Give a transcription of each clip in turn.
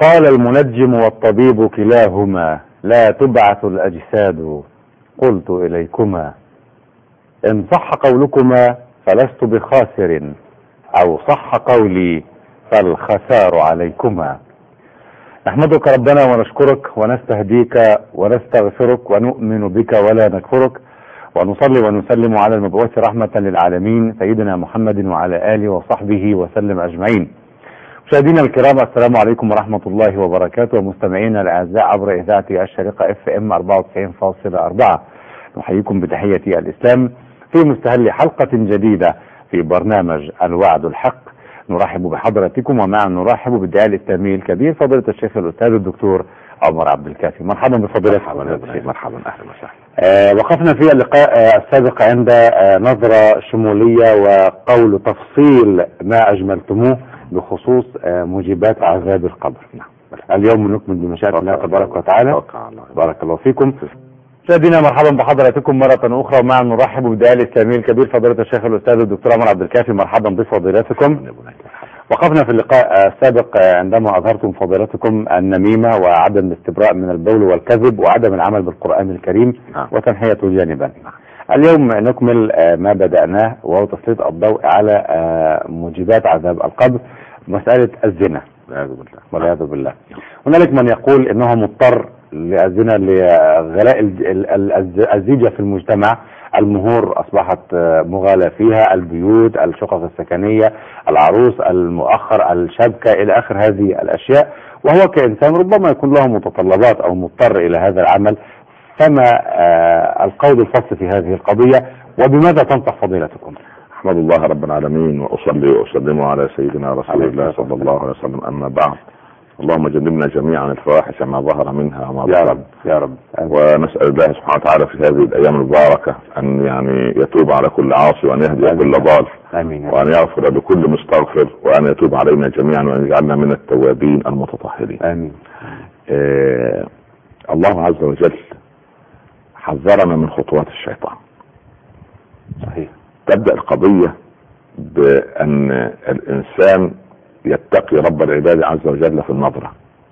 قال المنجم والطبيب كلاهما لا تبعث الأجساد قلت إليكما إن صح قولكما فلست بخاسر أو صح قولي فالخسار عليكما. نحمدك ربنا ونشكرك ونستهديك ونستغفرك ونؤمن بك ولا نكفرك، ونصلي ونسلم على المبعوث رحمة للعالمين سيدنا محمد وعلى آله وصحبه وسلم أجمعين. مشاهدينا الكرام، السلام عليكم ورحمة الله وبركاته، ومستمعينا الأعزاء عبر إذاعة الشريقة FM 94.4. نحييكم بتحية الإسلام في مستهل حلقة جديدة في برنامج الوعد الحق. نرحب بحضراتكم، ومع نرحب بالداعية الإسلامي الكبير فضيلة الشيخ الأستاذ الدكتور عمر عبد الكافي. مرحبا بفضيلتك. مرحبا اهلا وسهلا. وقفنا في اللقاء السابق عند نظرة شمولية وقول تفصيل ما أجملتموه بخصوص موجبات عذاب القبر. اليوم نكمل بمشيئة الله تبارك وتعالى. بارك الله فيكم. مشاهدينا مرحبا بحضراتكم مرة أخرى، ومع نرحب بالداعية الإسلامي الكبير فضيلة الشيخ الأستاذ الدكتور عمر عبد الكافي. مرحبا بفضيلتكم. وقفنا في اللقاء السابق عندما أظهرتم فضيلتكم النميمة وعدم الاستبراء من البول والكذب وعدم العمل بالقرآن الكريم وتنحيته جانبا. اليوم نكمل ما بدأناه، وهو تسليط الضوء على موجبات عذاب القبر، مسألة الزنا والعياذ بالله. هنالك من يقول انه مضطر للزنا لغلاء الزيجة في المجتمع، المهور اصبحت مغالى فيها، البيوت، الشقق السكنية، العروس، المؤخر، الشبكة، الى اخر هذه الاشياء، وهو كإنسان ربما يكون له متطلبات او مضطر الى هذا العمل. فما القول الفصل في هذه القضية، وبماذا تنصح فضيلتكم؟ احمد الله رب العالمين، واصلي واسلم على سيدنا رسول الله صلى الله عليه وسلم. اما بعد، اللهم جنبنا جميعا الفواحش ما ظهر منها وما بطن. يا رب يا رب. ونسأل الله سبحانه وتعالى في هذه الايام المباركة ان يتوب على كل عاصي، وان يهدي كل ضال، وان يغفر لكل مستغفر، وان يتوب علينا جميعا، وان يجعلنا من التوابين المتطهرين. امين. الله عز وجل حذرنا من خطوات الشيطان. صحيح. تبدأ القضية بأن الإنسان يتقي رب العباد عز وجل في النظرة.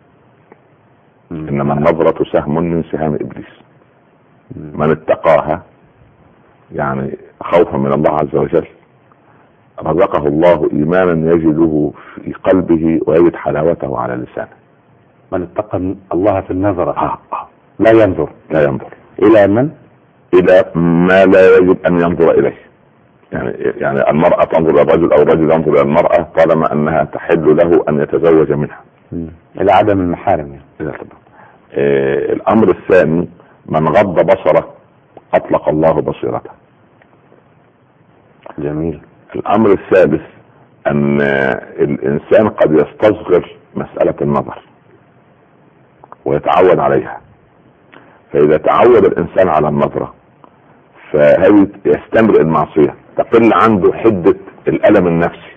إنما النظرة سهم من سهام إبليس. من اتقاها يعني خوفا من الله عز وجل رزقه الله إيمانا يجده في قلبه ويجد حلاوته على لسانه. من اتقى الله في النظرة لا ينظر إلى من؟ إلى ما لا يجب أن ينظر إليه. يعني المرأة تنظر إلى الرجل أو الرجل ينظر إلى المرأة طالما أنها تحل له أن يتزوج منها. إلى عدم المحارم يعني. الأمر الثاني، من غض بصره أطلق الله بصيرته. جميل. الأمر الثالث، أن الإنسان قد يستصغر مسألة النظر ويتعود عليها. فإذا تعود الإنسان على النظرة فهي يستمر المعصية، تقل عنده حدة الألم النفسي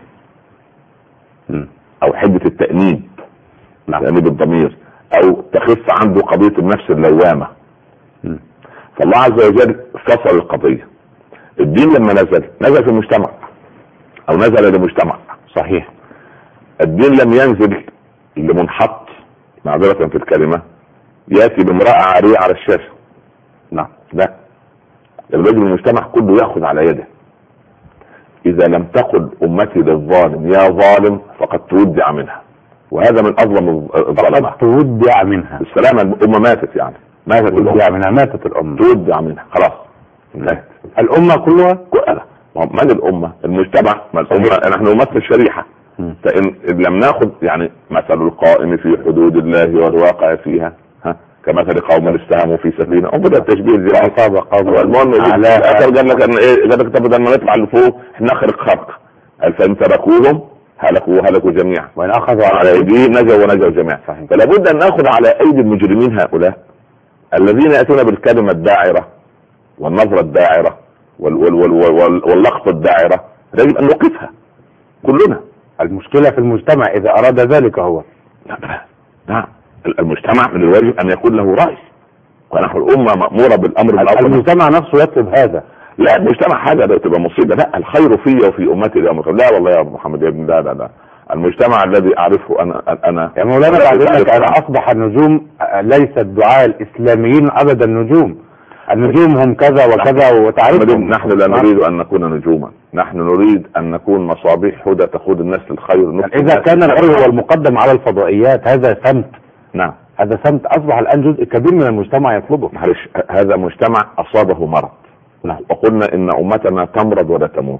أو حدة التأنيب، تأنيب الضمير، أو تخف عنده قضية النفس اللوامة. فالله عز وجل فصل القضية. الدين لما نزل في المجتمع أو نزل لمجتمع. صحيح. الدين لم ينزل لمنحط، معذرة في الكلمة، يأتي بامرأة عارية على الشاشة. لا، الرجل المجتمع كله يأخذ على يده. إذا لم تقل أمتي للظالم يا ظالم فقد تودع منها، وهذا من أظلم الظلمة. تودع منها السلامة، الأمة ماتت، يعني ماتت الأمة. ماتت الأمة، تودع منها، خلاص انتهت. الأمة كلها. من الأمة؟ المجتمع. ما الأمة؟ نحن نمثل شريحة. فإن لم نأخذ يعني مثل القائم في حدود الله والواقع فيها كمثل قوم استهموا في سفينة. انظر التشبيه دي. أصاب قوم على اخر قال لك ان ايه، قال لك بدل ما نطلع لفوق نخرق خرق، فان تركوهم هلكوا جميعا، وان اخذوا على ايديهم نجوا جميعا. فلا بد ان ناخذ على ايدي المجرمين هؤلاء الذين ياتون بالكلمة الداعرة والنظرة الداعرة واللقطة الداعرة. يجب ان نوقفها كلنا. المشكلة في المجتمع اذا اراد ذلك هو. نعم. المجتمع من الواجب ان يكون له رأي، ونحن الامة مأمورة بالامر بالمعروف. المجتمع نفسه يطلب هذا. لا، المجتمع حاجة تبقى مصيبة. لا، الخير فيه وفي امتي الامر. لا والله يا ابو محمد يا ابن، لا المجتمع الذي اعرفه انا يا مولانا بعد ذلك انا اصبح النجوم ليس الدعاء الاسلاميين ابدا نجوم، النجوم هم كذا وكذا وتعرفهم. نحن لا نريد ان نكون نجوما، نحن نريد ان نكون مصابيح هدى تقود الناس للخير. اذا كان العلم هو المقدم على الفضائيات هذا سمت، نعم هذا سمت اصبح الان جزء كبير من المجتمع يطلبه. معلش هذا مجتمع اصابه مرض. نعم. وقلنا ان امتنا تمرض ولا تموت.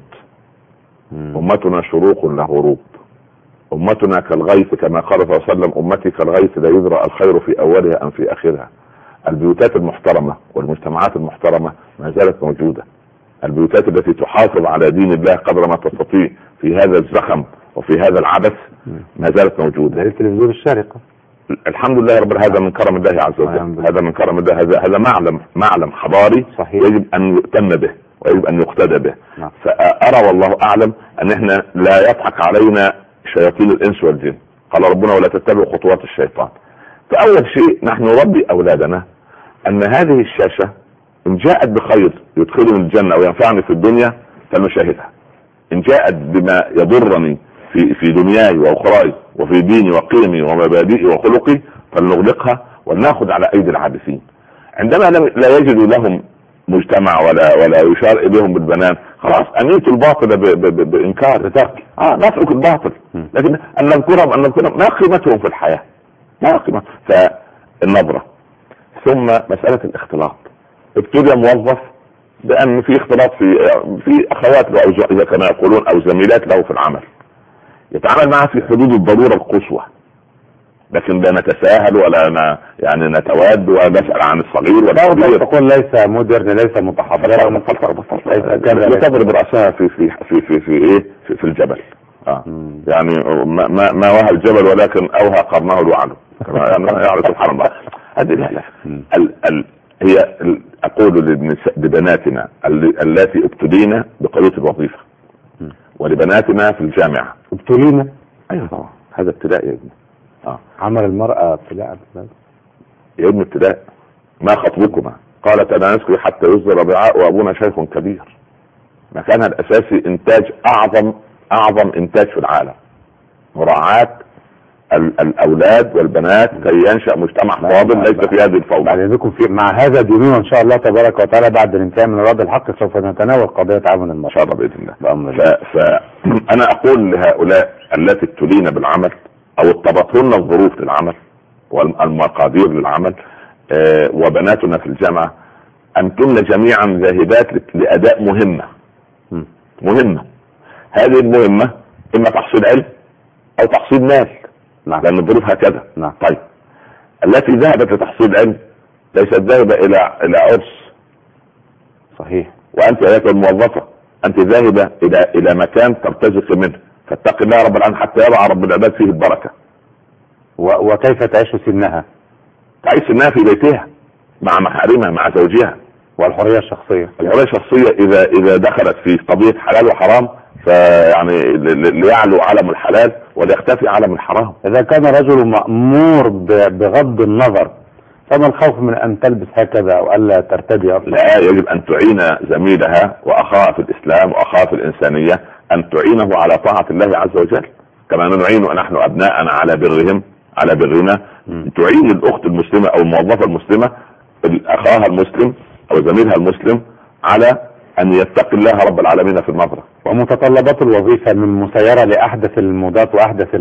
امتنا شروق لا غروب، امتنا كالغيث كما قال صلى الله عليه وسلم امتي كالغيث لا يدرى الخير في اولها ام في اخرها. البيوتات المحترمة والمجتمعات المحترمة ما زالت موجودة، البيوتات التي تحافظ على دين الله قدر ما تستطيع في هذا الزخم وفي هذا العبث ما زالت موجودة. التلفزيون الشارقة الحمد لله رب، هذا من كرم الله عز وجل، هذا من كرم الله، هذا معلم حضاري صحيح. يجب ان يؤتم به ويجب ان يقتدى به. فأرى والله اعلم ان احنا لا يضحك علينا شياطين الانس والجن. قال ربنا ولا تتبعوا خطوات الشيطان. فاول شيء نحن نربي اولادنا ان هذه الشاشة ان جاءت بخير يدخلني الجنة وينفعني في الدنيا فلنشاهدها، ان جاءت بما يضرني في دنياي واخراي وفي ديني وقيمي ومبادئي وخلقي فلنغلقها وناخذ على ايدي العابثين. عندما لا يجدوا لهم مجتمع ولا يشار اليهم بالبنان، خلاص اميت الباطل بانكار نترك الباطل، لكن ان نذكرهم ما قيمتهم في الحياة، ما قيمة. فالنظرة ثم مسألة الاختلاط. ابتدى موظف بأن في اختلاط في أخوات له إذا كانوا يقولون أو زميلات له في العمل، يتعامل معها في حدود الضرورة القصوى، لكن لا نتساهل ولا يعني نتواد ونسأل عن الصغير ولا الكبير. تقول ليس مودرن ليس متحضر ليس تضرب رأسها في الجبل. يعني ما وهى الجبل ولكن أوهى قرنه الوعل. يعني سبحان الله. هذه هي أقول لبناتنا التي ابتلينا بقضية الوظيفة ولبناتنا في الجامعة. ابتلينا؟ أيوة طبعا، هذا ابتلاء يا ابني. عمل المرأة ابتلاء يا ابن ابتلاء. ما خطبكما؟ قالت أنا نسكي حتى يصدر رضعاء وأبونا شيخ كبير. مكانها الأساسي إنتاج أعظم إنتاج في العالم، مراعاة الأولاد والبنات كي ينشأ مجتمع فاضل ليس في هذه الفوضى. بعد ذلك مع هذا ديننا إن شاء الله تبارك وتعالى بعد الانتهاء من رد الحق سوف نتناول قضية تعاون المرأة إن شاء الله بإذن الله. فأنا أقول لهؤلاء التي ابتلين بالعمل أو اضطرتهن الظروف للعمل والمقادير للعمل وبناتنا في الجامعة، أنتن جميعا ذاهبات لأداء مهمة. هذه المهمة إما تحصيل علم أو تحصيل مال. نعم. لأن الظروف هكذا. نعم. طيب التي ذهبت لتحصيل علم ليست ذاهبة إلى عرس. صحيح. وأنت أيتها الموظفة أنت ذاهبة إلى مكان ترتزق منه، فاتق الله رب العالمين حتى يضع رب العباد فيه البركة. وكيف تعيش سنها؟ تعيش سنها في بيتها مع محارمها مع زوجها. والحرية الشخصية. الحرية الشخصية إذا دخلت في قضية حلال وحرام فيعني ليعلو علم الحلال وليختفي علم الحرام. إذا كان رجل مأمور بغض النظر فما الخوف من أن تلبس هكذا أو ألا ترتدي أصلا؟ لا، يجب أن تعين زميلها وأخاها في الإسلام وأخاها في الإنسانية أن تعينه على طاعة الله عز وجل كما نعين نحن أبناءنا على برنا. تعين الأخت المسلمة أو الموظفة المسلمة أخاها المسلم أو زميلها المسلم على أن يتقي الله رب العالمين في النظرة. ومتطلبات الوظيفة من مسيرة لأحدث الموضات وأحدث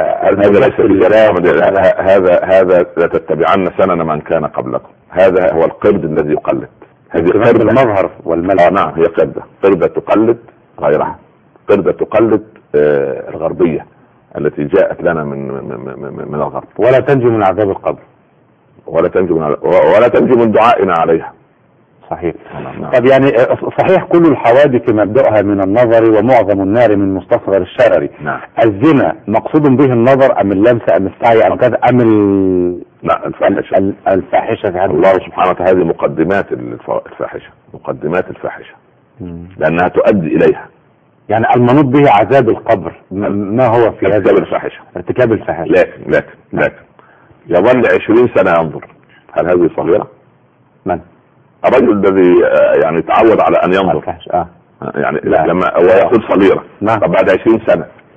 هذا لا تتبعن سنن من كان قبلكم. هذا هو القرد الذي يقلد. هذه قردة المظهر والملأ. نعم، هي قردة تقلد غيرها، قردة تقلد الغربية التي جاءت لنا من الغرب. ولا تنجو من عذاب القبر ولا تنجو من دعائنا عليها. صحيح. طب يعني صحيح كل الحوادث مبدأها من النظر ومعظم النار من مستصغر الشرر. نعم. الزنا مقصود به النظر أم اللمس أم السعي أم كذا أم لا الفاحشة في حد الله سبحانه وتعالى. هذه مقدمات الفاحشة لأنها تؤدي إليها. يعني المنوط به عذاب القبر ما هو في هذا ارتكاب الفاحشة. لكن يظل 20 سنة ينظر. هل هذه صغيرة؟ من؟ الرجل الذي يعني تعود على أن ينظر. يعني لما هو يقول صغيرة. نعم. طب بعد 20 سنة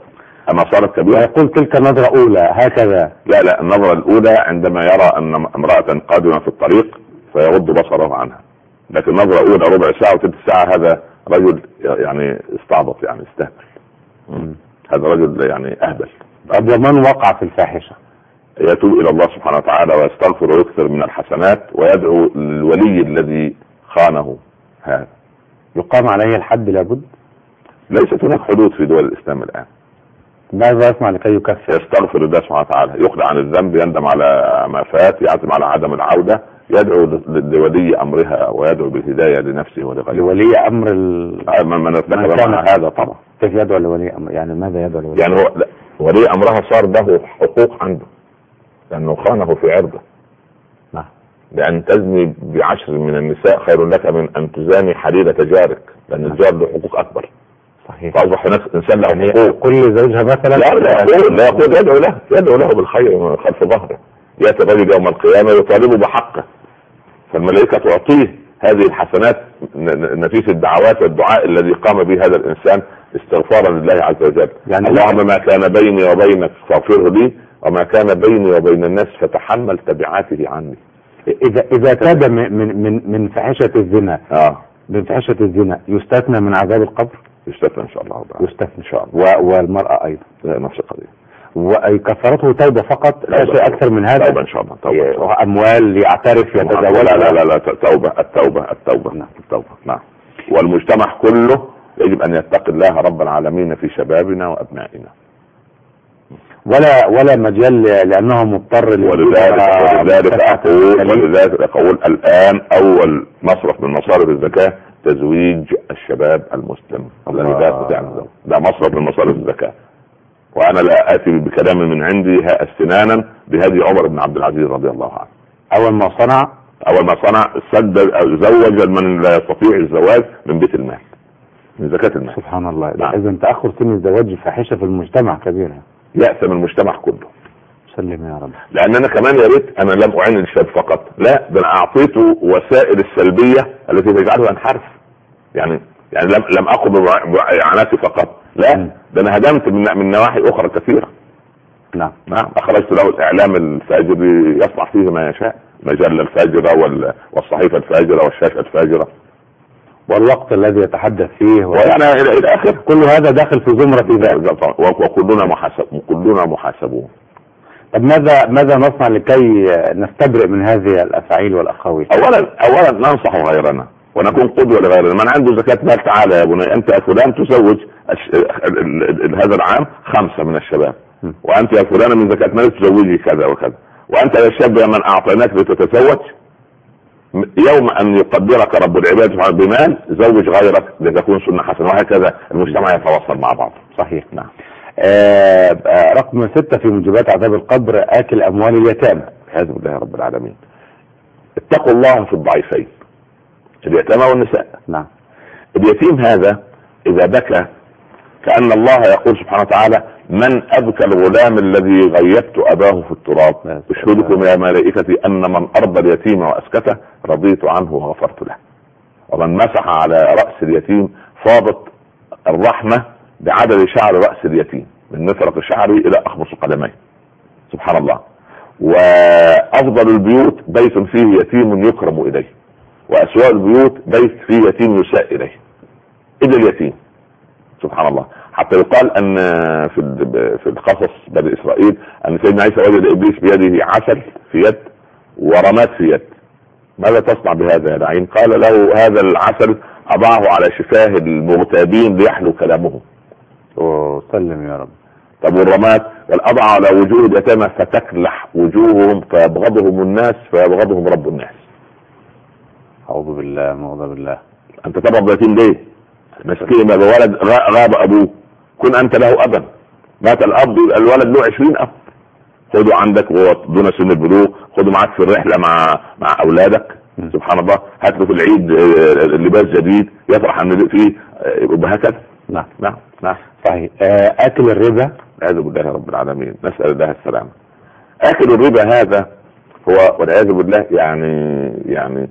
اما صارت كبيرة. يقول تلك نظرة اولى هكذا. لا النظرة الاولى عندما يرى ان امرأة قادمة في الطريق فيغض بصره عنها، لكن نظرة اولى ربع ساعة وثلث ساعة هذا رجل يعني استعبط، يعني استهبل. هذا رجل يعني اهبل. طب ومن وقع في الفاحشة؟ يتوب الى الله سبحانه وتعالى ويستغفر ويكثر من الحسنات ويدعو للولي الذي خانه. هذا يقام عليه الحد لابد؟ ليست هناك حدود في دول الاسلام الان. ماذا يسمع لكي يكفر؟ يستغفر الله سبحانه وتعالى، يقلع عن الذنب، يندم على ما فات، يعزم على عدم العودة، يدعو لولي امرها ويدعو بالهداية لنفسه ولغيره. لولي امر من ارتكب مع هذا طبعا. كيف يدعو لولي امر؟ يعني ماذا يدعو لولي؟ يعني هو ولي امرها صار له حقوق عنده لانه خانه في عرضه. نعم. لان تزني ب10 من النساء خير لك من ان تزاني حليلة جارك، لان الجار له حقوق اكبر. صحيح. فاصبح انسان له حقوق. كل زوجها مثلا لا يقول يدعو له بالخير خلف ظهره. ياتي الرجل يوم القيامة يطالبه بحقه، فالملائكة تعطيه هذه الحسنات نفيس الدعوات والدعاء الذي قام به هذا الانسان استغفارا لله عز وجل. يعني اللهم ما كان بيني وبينك فاغفره لي، وما كان بيني وبين الناس فتحمل تبعاته عني. اذا تاب من فاحشة الزنا من فاحشة الزنا يستثنى من عذاب القبر؟ يستثنى ان شاء الله. يستثنى ان شاء الله. والمرأة ايضا نفس القضية. وكفرته توبة فقط، لا شيء اكثر من هذا؟ توبة ان شاء الله. توبة. اموال يعترف يتزوج؟ لا التوبة. نعم. والمجتمع كله يجب ان يتقي الله رب العالمين في شبابنا وابنائنا. ولا مجال لانه مضطر. ولذلك اقول الان اول مصرف من مصارف الزكاة تزويج الشباب المسلم الذي لا يستطيع ان يتزوج. ده مصرف من مصارف الزكاة، وانا لا اتي بكلام من عندي استنانا بهدي عمر بن عبد العزيز رضي الله عنه. اول ما صنع زوج من لا يستطيع الزواج من بيت المال، من زكاة المال. سبحان الله. اذا تاخر سن الزواج فاحشة في المجتمع كبيرة، يأثم المجتمع كله. سلم يا رب. لان انا كمان يا ريت انا لم اعين الشاب فقط، لا ده انا اعطيته وسائل السلبية التي تجعله ينحرف. يعني لم اقم باعاناتي فقط، لا ده انا هدمت من نواحي اخرى كثيرة. نعم. اخرجت له الاعلام الفاجر يصنع فيه ما يشاء، مجلة الفاجرة والصحيفة الفاجرة والشاشة الفاجرة، والوقت الذي يتحدث فيه ويعني الى اخر. كل هذا داخل في زمرة ذلك، وكلنا محاسبون. طب ماذا نصنع لكي نستبرئ من هذه الافاعيل والاقاويل؟ اولا ننصح غيرنا ونكون قدوة لغيرنا. من عنده زكاة مال تعالى يا بني انت يا فلان تزوج هذا العام 5 من الشباب، وانت يا فلان من زكاة مال تزوجي كذا وكذا، وانت يا شاب يا من اعطيناك لتتزوج يوم ان يقدرك رب العباد بمال زوج غيرك لتكون سنة حسنة، وهكذا المجتمع يتواصل مع بعض. صحيح. نعم. رقم 6 في موجبات عذاب القبر اكل اموال اليتامى. والعياذ بالله رب العالمين. اتقوا الله في الضعيفين اليتامى والنساء. نعم. اليتيم هذا اذا بكى كأن الله يقول سبحانه وتعالى من أبكى الغلام الذي غيبت أباه في التراب أشهدكم يا ملائكتي أن من أرضى اليتيم وأسكته رضيت عنه وغفرت له. ومن مسح على رأس اليتيم فاضت الرحمة بعدد شعر رأس اليتيم من مفرق شعره إلى أخمص قدميه. سبحان الله. وأفضل البيوت بيت فيه يتيم يكرم إليه، وأسوأ البيوت بيت فيه يتيم يساء إليه إلا اليتيم. سبحان الله. حتى يقال ان في القصص بني اسرائيل ان سيدنا عيسى وجد ابليس بيده عسل في يد ورماد في يد. ماذا تصنع بهذا يا لعين؟ قال له هذا العسل اضعه على شفاه المغتابين ليحلو كلامهم. سلم يا رب. طب والرماد؟ قال اضع على وجوه اليتامى فتكلح وجوههم فيبغضهم الناس فيبغضهم رب الناس. اعوذ بالله. انت تبغض اليتيم ليه؟ مسكين ما بولد غاب ابوه، كن انت له ابا، مات الاب الولد له 20 اب. خذوا عندك وهو دون سن البلوغ، خذوا معك في الرحله مع اولادك. سبحان الله. هات له في العيد لباس جديد يفرح ان فيه وهكذا. نعم صحيح. اكل الربا والعياذ بالله رب العالمين، نسال الله السلامه. اكل الربا هذا هو والعياذ بالله يعني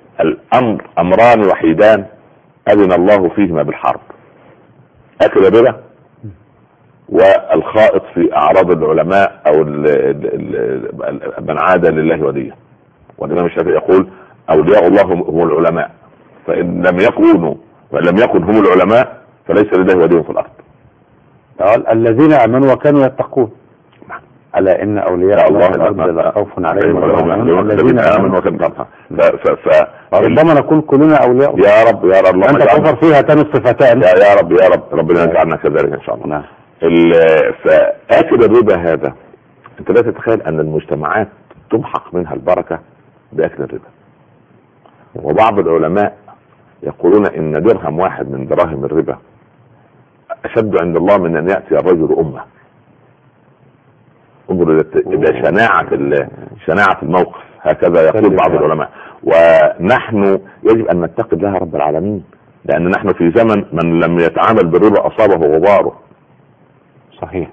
امران وحيدان أذن الله فيهما بالحرب. أكل الربا والخائط في اعراض العلماء او من عاد لله وليا. والامام الشافعي يقول اولياء الله هم العلماء، فان لم يكن هم العلماء فليس لله ولي في الارض. الذين امنوا وكانوا يتقون. الا ان اولياء الله الارض لا خوف عليهم ولا هم يحزنون الذين امنوا وكانوا يتقون. ربما نكون كلنا اولياء. يا رب يا رب. انت تظهر فيها هاتان الصفتان. يا رب يا رب، ربنا يجعلنا كذلك ان شاء الله. نعم. فاكل الربا هذا، انت لا تتخيل ان المجتمعات تمحق منها البركه باكل الربا. وبعض العلماء يقولون ان درهم واحد من دراهم الربا اشد عند الله من ان ياتي الرجل امه. انظر الى شناعه الموقف. هكذا يقول بعض العلماء. ونحن يجب ان نتقي الله رب العالمين، لان نحن في زمن من لم يتعامل بالربا اصابه غباره. صحيح.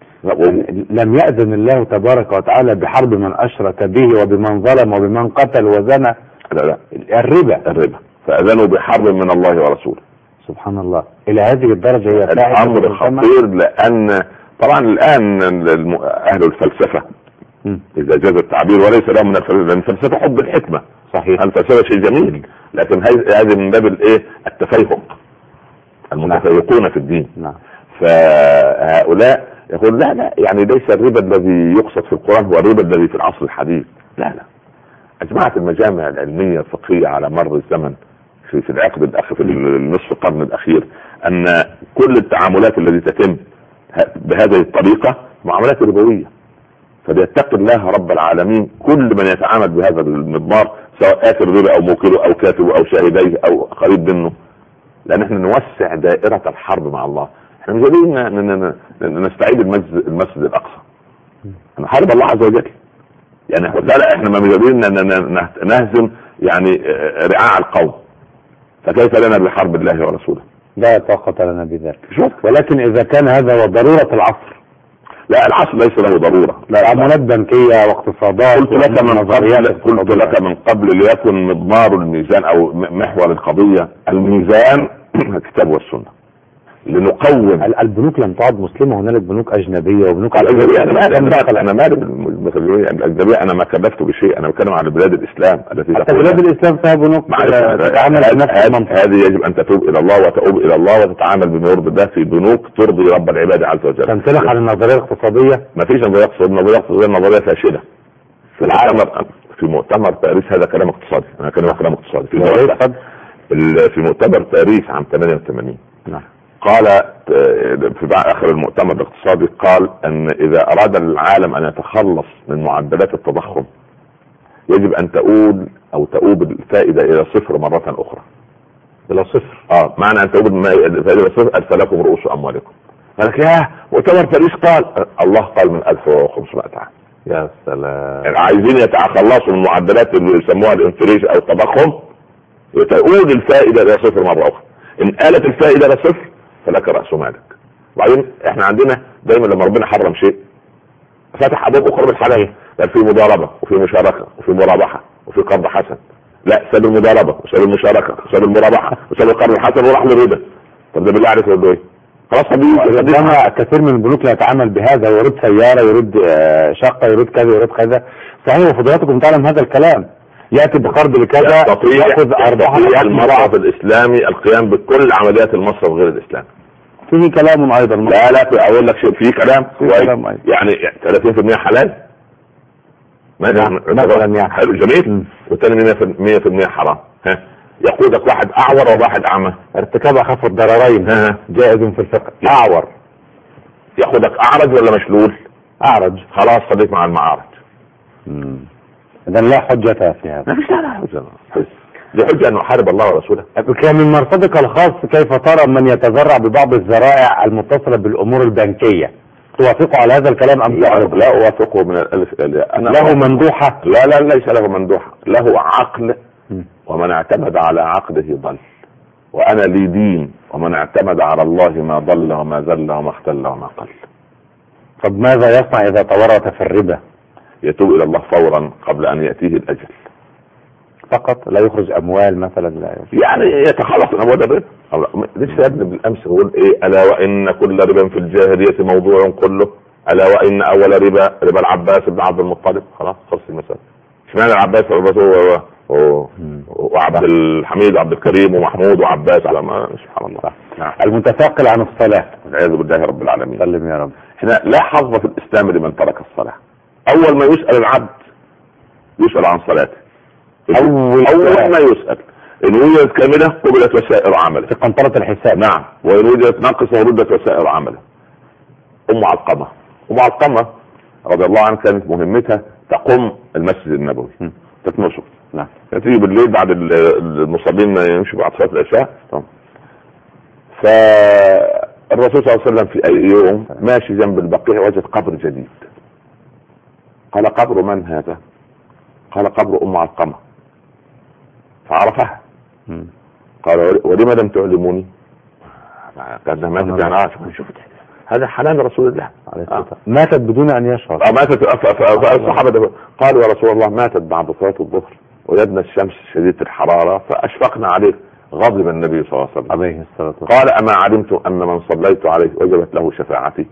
لم يأذن الله تبارك وتعالى بحرب من اشرك به وبمن ظلم وبمن قتل وزنى. لا الربا فأذنوا بحرب من الله ورسوله. سبحان الله. الى هذه الدرجة هي الامر خطير، لان طبعا الان اهل الفلسفة اذا جاز التعبير، وليس لهم من الفلسفة، لان الفلسفة حب الحكمة. صحيح. الفلسفة شيء جميل، لكن هذه من باب التفيهق، المتفيقون في الدين. نعم. فهؤلاء يقول لا يعني ليس الربا الذي يقصد في القرآن هو الربا الذي في العصر الحديث. لا اجمعت المجامع العلمية الفقهية على مر الزمن في العقد في النصف القرن الاخير ان كل التعاملات التي تتم بهذه الطريقة معاملات ربوية. فليتقي الله رب العالمين كل من يتعامل بهذا المضمار، سواء آكل ربا او موكله او كاتبه او شاهديه او قريب منه، لان احنا نوسع دائرة الحرب مع الله. احنا مش جايين نستعيد المسجد الاقصى، نحارب الله عز وجل. يعني احنا ما جايين نهزم يعني رعاع القوم، فكيف لنا بحرب الله ورسوله؟ لا طاقة لنا بذلك. ولكن اذا كان هذا هو ضرورة العصر. لا العصر ليس له ضرورة. تعاملات بنكية واقتصادات. قلت لك من قبل ليكن مضمار الميزان او محور القضية الميزان الكتاب والسنة، لنقوم. البنوك لم تعد مسلمة، هنالك بنوك اجنبية وبنوك اجنبية. انا مالي بالاجنبية، انا ما كلفت بشيء، انا بتكلم على بلاد الاسلام التي بلاد الاسلام فيها بنوك تتعامل بنفس المنطق. هذه يجب ان تتوب الى الله وتؤوب الى الله وتتعامل بما يرضي الله في بنوك ترضي رب العباد عز وجل. تنطلق على النظرية الاقتصادية. ما فيش نظرية اقتصادية، نظرية فاشلة في العالم. في مؤتمر باريس، هذا كلام اقتصادي، انا كلام اقتصادي في مؤتمر باريس عام 88. نعم. قال في اخر المؤتمر الاقتصادي، قال ان اذا اراد العالم ان يتخلص من معدلات التضخم يجب ان تؤوب الفائدة الى صفر مرة اخرى. الى صفر. معنى ان تؤوب الفائدة الى صفر فلكم رؤوس اموالكم. قالك يا مؤتمر باريس قال، الله قال من 1500 عام. يا سلام. عايزين يتخلصوا من معدلات اللي يسموها الانفليشن او التضخم، تؤول الفائدة الى صفر مرة اخرى. ان آلت الفائدة الى صفر فلك رأس مالك. وبعدين احنا عندنا دايما لما ربنا حرم شيء فتح ابواب اخرى بالحلال، يعني في مضاربة وفي مشاركة وفي مرابحة وفي قرض حسن. لا، ساب المضاربة وساب المشاركة وساب المرابحة وساب القرض الحسن وراح للربا. طب ده بالله عليك يرد ايه؟ خلاص كثير من البنوك لا يتعامل بهذا، يريد سيارة، يريد شقة، يريد كذا، يريد كذا. صحيح، وفضلاتكم تعلم هذا الكلام. يأتي بقرض لكذا يأخذ أرباح. المصرف الإسلامي القيام بكل عمليات المصرف غير الإسلامي. فيه كلام أيضا. لا أقول لك شيء، فيه كلام يعني 30% حلال مثلا يعني حلو جميل، والثاني 100% حرام. يقودك واحد أعور وواحد أعمى، ارتكاب أخف الضررين جائز في الفقه. أعور ياخدك أعرج ولا مشلول؟ أعرج. خلاص خليك مع المعارج. إذن لا حجة في هذا. ما فيش حجة. دي حجة أن نحارب الله ورسوله. كان من مرصدك الخاص كيف ترى من يتزرع ببعض الذرائع المتصلة بالأمور البنكية؟ توافقوا على هذا الكلام أم تعرض؟ لا أوافقه من الألف إلى الياء. له مندوحة؟ لا ليس له مندوحة، له عقل، ومن اعتمد على عقله ضل، وأنا لي دين، ومن اعتمد على الله ما ضل وما زل وما اختل وما قل. طب ماذا يصنع إذا تورط في الربا؟ يتوب إلى الله فورا قبل أن يأتيه الأجل. فقط، لا يخرج اموال مثلا؟ لا يعني يتخلص من اموال الربا. لسه يا ابني بالامس يقول ايه؟ الا وان كل ربا في الجاهليه موضوع كله، الا وان اول ربا العباس بن عبد المطلب. خلاص خلص المسألة. اشمعنى العباس وعبد الحميد وعبد الكريم ومحمود وعباس على ما سبحان الله. نعم. المتثاقل عن الصلاة والعياذ بالله رب العالمين. سلم يا رب. احنا لا حظ في الاسلام لمن ترك الصلاة. اول ما يسأل العبد يسأل عن صلاته. اول ما يسأل ان وجدت كاملة قبلت وسائر عمله في قنطرة الحساب. نعم. وان وجدت ناقصة ردت وسائر عمله. ام علقمة رضي الله عنها كانت مهمتها تقوم المسجد النبوي تكنسه. نعم. تيجي بالليل بعد المصلين ما يمشوا بعد صلاة العشاء. فالرسول صلى الله عليه وسلم في اي يوم ماشي جنب البقيع وجد قبر جديد. قال قبر من هذا؟ قال قبر ام علقمة. فعرفها. قال ولما لم تعلموني؟ قال ماتت يعني شوف هذا حلال رسول الله. ماتت بدون ان يشعر. ماتت. فالصحابة قالوا يا رسول الله ماتت بعد صلاة الظهر وجدنا الشمس شديدة الحرارة فاشفقنا عليه. غضب النبي صلى الله عليه وسلم عليه الصلاة والسلام. قال اما علمت ان من صليت عليه وجبت له شفاعتي؟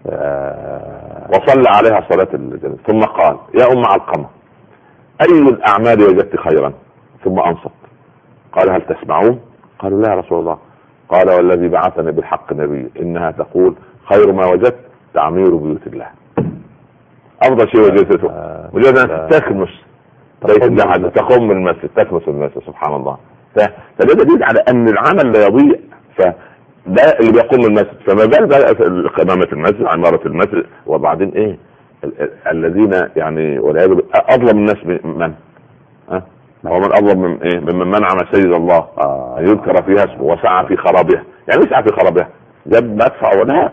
وصلى عليها صلاة الجنة. ثم قال يا ام علقمة اي الاعمال وجدت خيرا؟ ثم انصت. قال هل تسمعون؟ قالوا لا يا رسول الله. قال والذي بعثني بالحق نبي انها تقول خير ما وجدت تعمير بيوت الله. افضل شيء وجدته وجدنا تكنس بيت الله، تقوم المسجد، تكنس المسجد. سبحان الله. فده دليل على ان العمل لا يضيع. فده اللي بيقوم المسجد، فما بال بقى قمامة المسجد، عمارة المسجد. وبعدين ايه الذين يعني والعياذ بالله اظلم الناس من ومن اظلم من ايه ممن منع مساجد الله ان يذكر فيها اسمه وسعى في خرابها. يعني ايش سعى في خرابها؟ جاب مدفع ولا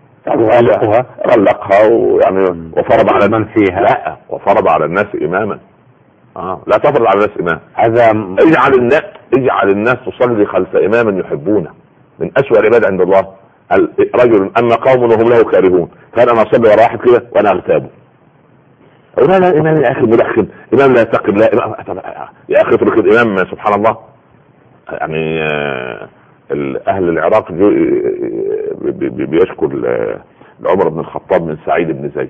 غلقها ويعني وفرض على من فيها. لا وفرض على الناس اماما. لا تفرض على الناس امام. هذا اجعل الناس تصلي خلف امام يحبونه. من اسوأ العباد عند الله رجل اما قوم وهم له كارهون كان انا اصلي ورا واحد كده وانا اغتابه. لا امام يا اخي مدخن، امام لا يتقي الله، يا اخي اترك الامام. سبحان الله. يعني اهل العراق بيشكر عمر بن الخطاب من سعيد بن زيد.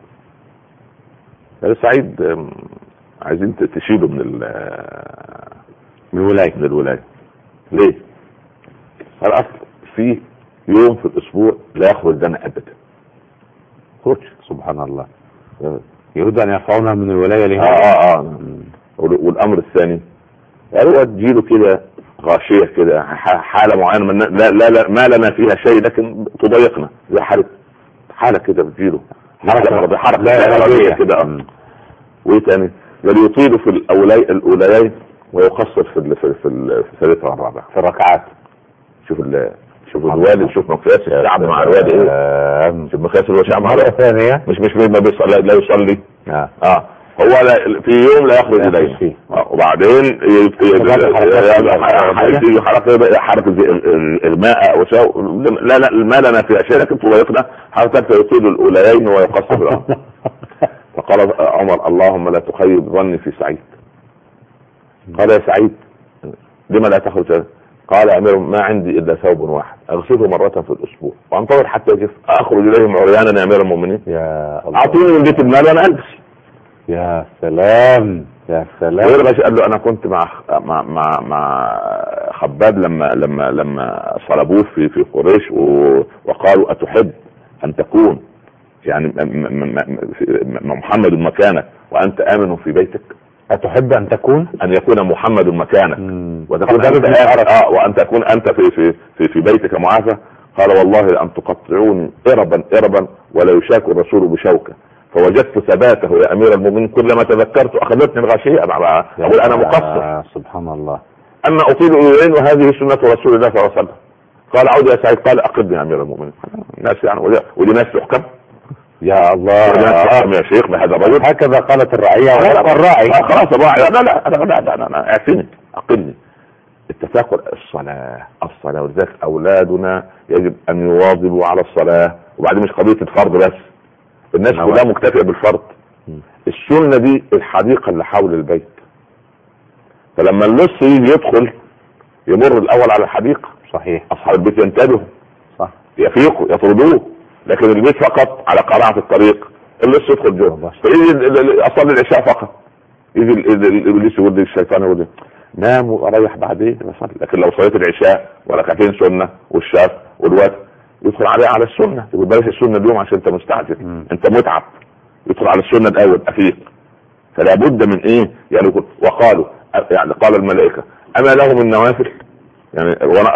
سعيد عايزين تشيله من الولاية. ليه؟ قال اصل في يوم في الاسبوع لا يخرج دنا ابدا. خرج. سبحان الله. يريد ان يرفعونها من الولاية لها. والامر الثاني قالوا تجيله كده غاشية كده حالة معينة من لا ما لنا فيها شيء لكن تضايقنا زي حالة كده بتجيله حركة كده. وايه تاني؟ قال يطيل في الاوليين ويقصر في الثالثة والرابعة في الركعات. شوف الوالد، شوف مقياس الشعب مع الوالد ايه. شوف مقياس الشعب مع الوالد ثانية مش ما بيصلي لا يصلي. هو في يوم لا يخرج اليه وبعدين حركة الماء وشو. لا ما لنا في اشياء لكن تضايقنا حركة يطيل الاوليين ويقصر. فقال عمر اللهم لا تخيب ظني في سعيد. قال يا سعيد لما لا تخرج؟ قال امير ما عندي الا ثوب واحد اغسله مرة في الاسبوع وانتظر حتى يجف اخرج اليهم عريانا يا امير المؤمنين. يا الله. اعطوني من بيت المال وانا البس. يا سلام يا سلام. قال له انا كنت مع خباب لما صلبوه في قريش وقالوا اتحب ان تكون يعني محمد مكانك وانت امن في بيتك؟ أتحب أن تكون أن يكون محمد مكانك وتكون وأن تكون أنت في بيتك معافى. قال والله لأن تقطعوني إربا ولا يشاك الرسول بشوكة فوجدت ثباته يا أمير المؤمنين كلما تذكرت أخذتني الغاشية أقول أنا مقصر. سبحان الله. أما أطيل أولين وهذه سنة رسول الله صلى الله عليه وسلم. قال عود يا سعيد. قال أقدني يا أمير المؤمنين. الناس يعني ودي ناس تحكم. يا الله يا شيخ بهذا الرجل. هكذا قالت الرعية والراعي. خلاص الراعي لا اعفني اقلني. التفاقل الصلاة ولذلك اولادنا يجب ان يواظبوا على الصلاة. وبعدين مش قضية الفرض بس، الناس كلها مكتفية بالفرض. السنة دي الحديقة اللي حول البيت فلما اللص يجي يدخل يمر الاول على الحديقه. صحيح. اصحاب البيت ينتبهوا، صح، يفيقوا يطردوه، لكن البيت فقط على قارعه الطريق اللص يدخل جوه. فيجي اصلي العشاء فقط، يجي الابليس يقول لي الشيطان يقول لي نام واريح بعدين بصلي. لكن لو صليت العشاء وركعتين سنه والشاف والوتر يدخل عليه على السنه، يقول بلاش السنه اليوم عشان انت مستعجل، انت متعب. يدخل على السنه الاول افيق. فلا بد من ايه يعني. وقالوا يعني قال الملائكه اما لهم النوافل، يعني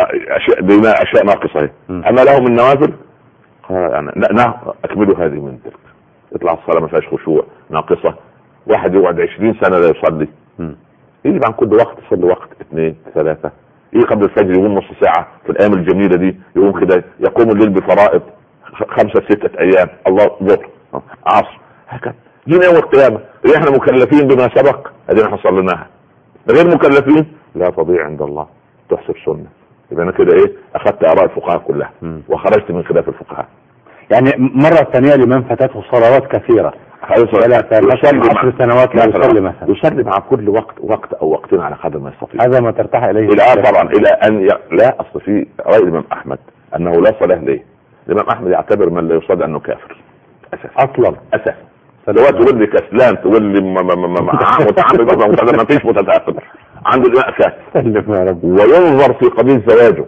اشياء ناقصه. اما لهم النوافل؟ قال يعني نعم اكملوا هذه من تلك. يطلع الصلاه ما فيهاش خشوع، ناقصه. واحد يقعد 20 سنه لا يصلي، يجي عن كل وقت يصلي وقت 2 3. يجي قبل الفجر يقوم نص ساعه في الايام الجميله دي، يقوم كده يقوم الليل بفرائض 5 6 ايام، الله ظهر عصر هكذا. جينا يوم القيامه احنا مكلفين بما سبق، ادينا احنا صليناها. غير مكلفين لا تضيع عند الله، تحسب سنه. يبقى انا كده ايه، اخذت اراء الفقهاء كلها وخرجت من خلاف الفقهاء. يعني مرة ثانية لمن فاتته صلوات كثيرة ولا 10 سنوات لا يصلي مثلا، يصلي مع كل وقت او وقتين على قدر ما يستطيع. هذا ما ترتاح اليه الى طبعا الى ان لا. اصل في راي الامام احمد انه لا صلاه ليه. الامام احمد يعتبر من لا يصلي انه كافر اصلا اساسا. لو تقول لي كسلان، تقول لي متعمد، ما فيش متداخل عنده الامام كافر. وينظر في قضيه زواجه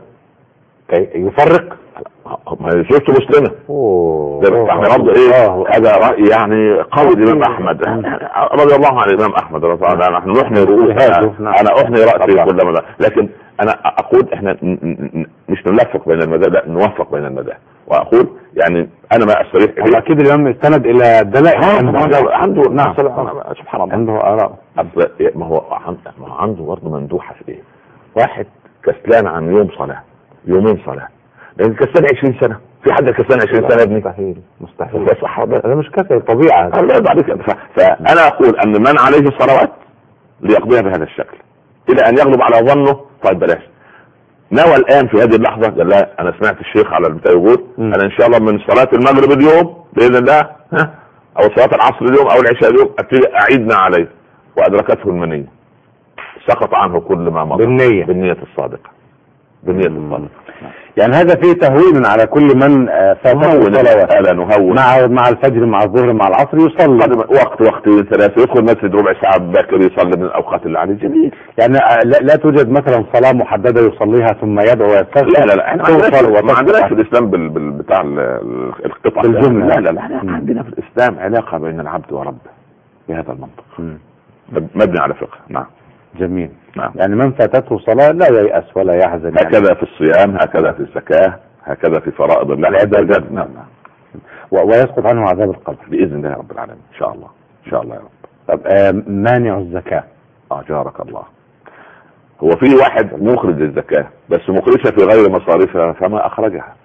يفرق. ما شفته مسلمه. احنا برضه ايه، هذا راي يعني قول الامام احمد رضي الله عن الامام احمد رضي الله عنه. نحن نحني رؤوسنا، انا احني راسي كل مدى. لكن انا اقول احنا مش نلفق بين المذاهب، لا نوفق بين المذاهب. واقول يعني انا ما استريح اليه. اكيد الامام استند الى دلائل عنده. نعم سبحان الله عنده اراء. ما هو عنده برضه مندوحه في ايه. واحد كسلان عن يوم صلاه، يومين صلاه، لان كسلان 20 سنه. في حد كسلان 20 سنه يا ابني؟ مستحيل. انا مش كسل طبيعه. فانا اقول ان من عليه الصلوات ليقضيها بهذا الشكل الى ان يغلب على ظنه. طيب بلاش نوى الان في هذه اللحظه، قال لا انا سمعت الشيخ على البتاع يقول انا ان شاء الله من صلاه المغرب اليوم باذن الله او صلاه العصر اليوم او العشاء اليوم ابتدي اعيدنا عليه. وادركته المنيه، سقط عنه كل ما مضى بالنيه الصادقه. بالنية الصادقة. يعني هذا فيه تهوين على كل من فاته الصلوات. مع الفجر مع الظهر مع العصر يصلي وقتين 3، يدخل مسجد ربع ساعة باكر يصلي من الأوقات اللي عليه. جميل. يعني لا توجد مثلا صلاة محددة يصليها ثم يدعو ويستغفر. لا احنا ما عندناش في الإسلام بتاع القطع بالجملة. لا احنا عندنا في الإسلام علاقة بين العبد وربه بهذا المنطق مبني على فقه. نعم جميل. نعم. يعني من فاتته صلاة لا ييأس ولا يحزن. هكذا يعني في الصيام، هكذا في الزكاة، هكذا في فرائض الله العبادات. نعم. ويسقط عنه عذاب القبر بإذن الله رب العالمين إن شاء الله. إن شاء الله يا رب. طب مانع الزكاة جارك الله. هو في واحد مخرج للزكاة بس مخرجها في غير مصاريفها فما أخرجها.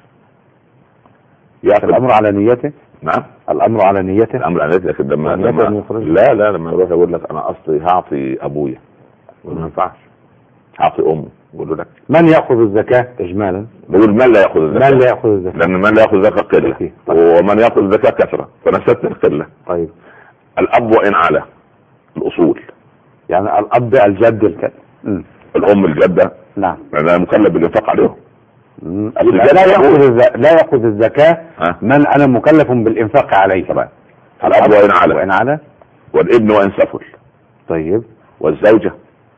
الأمر على نيته. نعم الأمر على نيته. الأمر على نيته. لكن لما لما يروح يقول لك أنا أصلي هعطي أبويا، ما ينفعش. هعطي امي. بقول لك من ياخذ الزكاه اجمالا؟ بقول من لا ياخذ الزكاه. من لا ياخذ الزكاه؟ لان من لا ياخذ الزكاه قله. ومن ياخذ الزكاه كثره، فنسبت القله. طيب الاب وان على الاصول، يعني الاب الجد الام الجده. نعم. انا مكلف بالانفاق عليهم. لا ياخذ الزكاه من انا مكلف بالانفاق عليه. طبعا الاب وان على والابن وان سفل. طيب والزوجه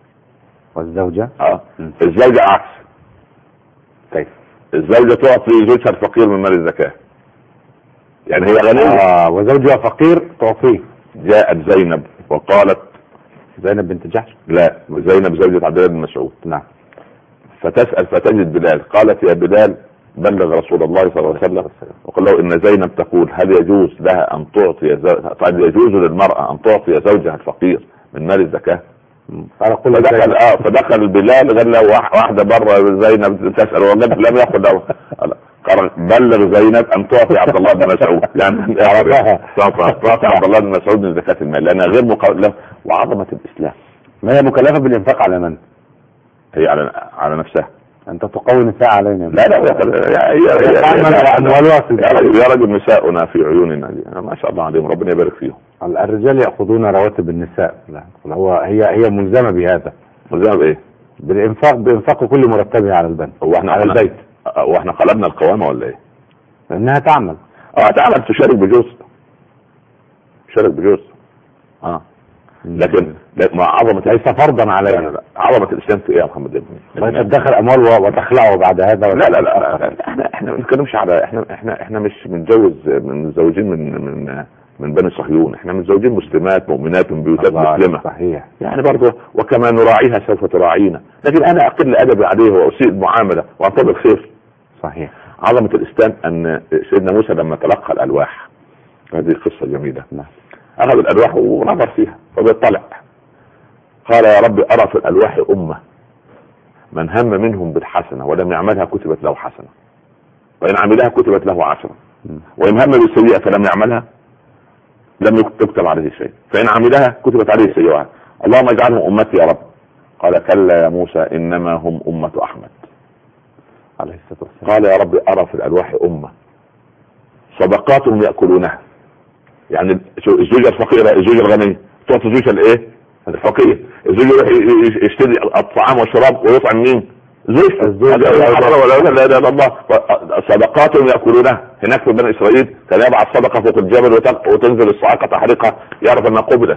الزوجة عكس. كيف؟ الزوجة تعطي زوجها الفقير من مال الزكاة، يعني هي غنية وزوجها فقير تعطيه. جاءت زينب وقالت، زينب بنت جحش؟ لا، زينب زوجة عبد الله بن مسعود. نعم. فتسأل فتجد بلال، قالت يا بلال بلغ رسول الله صلى الله عليه وسلم وقال له ان زينب تقول هل يجوز لها ان تعطي طيب يجوز للمرأة ان تعطي زوجها الفقير من مال الزكاة؟ فدخل بلال قال له واحدة برا زينب تسأل والنبي لم يأخذ له. قال بلغ زينب ان تعطي عبد الله بن مسعود، يعني تعطي عبد الله بن مسعود من زكاة المال لانها غير مكلفة. وعظمة الاسلام ما هي مكلفة بالانفاق على من؟ هي على نفسها. انت تقوي نساء علينا. لا يا رجل نساؤنا في عيوننا دي ما شاء الله عليهم، ربنا يبارك فيهم. الرجال يأخذون رواتب النساء. لا هي ملزمة بهذا. والذهب ايه؟ بإنفاق كل مرتبه على البنك، هو احنا على البيت. واحنا قلبنا القوامة ولا ايه؟ انها تعمل تعمل، تشارك بجزء، لكن مع عظمة ليس فرضا عليها. لا. عظمة الإسلام في ايه يا محمد ابني؟ تدخر اموال وتخلعه بعد هذا. لا احنا ما بنتكلمش على احنا مش متزوجين من بني صهيون، احنا متزوجين مسلمات مؤمنات من بيوتات مسلمة. صحيح. يعني برضه وكما نراعيها سوف تراعينا، لكن انا اقل ادبي عليه واسيء المعاملة وانتظر خير. صحيح. عظمة الإسلام ان سيدنا موسى لما تلقى الألواح، هذه قصة جميلة، أخذ الألواح ونظر فيها فبيطلع، قال يا رب أرى في الألواح أمة من هم منهم بالحسنة ولم يعملها كتبت له حسنة، وإن عملها كتبت له 10، وإن هم بالسيئة فلم يعملها لم يكتب عليه شيء، فإن عملها كتبت عليه سيئة. اللهم اجعلهم أمتي يا رب. قال كلا يا موسى إنما هم أمة أحمد عليه الصلاة والسلام. قال يا رب أرى في الألواح أمة صدقاتهم يأكلونها، يعني الزوجة الفقيرة الزوجة الغنية تعطي الزوجة الايه الفقير، الزوج يروح يشتري الطعام والشراب ويطعم مين؟ زوجته. لا اله الا الله. صدقاتهم يأكلونها. هناك في بني اسرائيل كان يبعث صدقة فوق الجبل وتنزل الصاعقة تحرقها يعرف انها قبلت.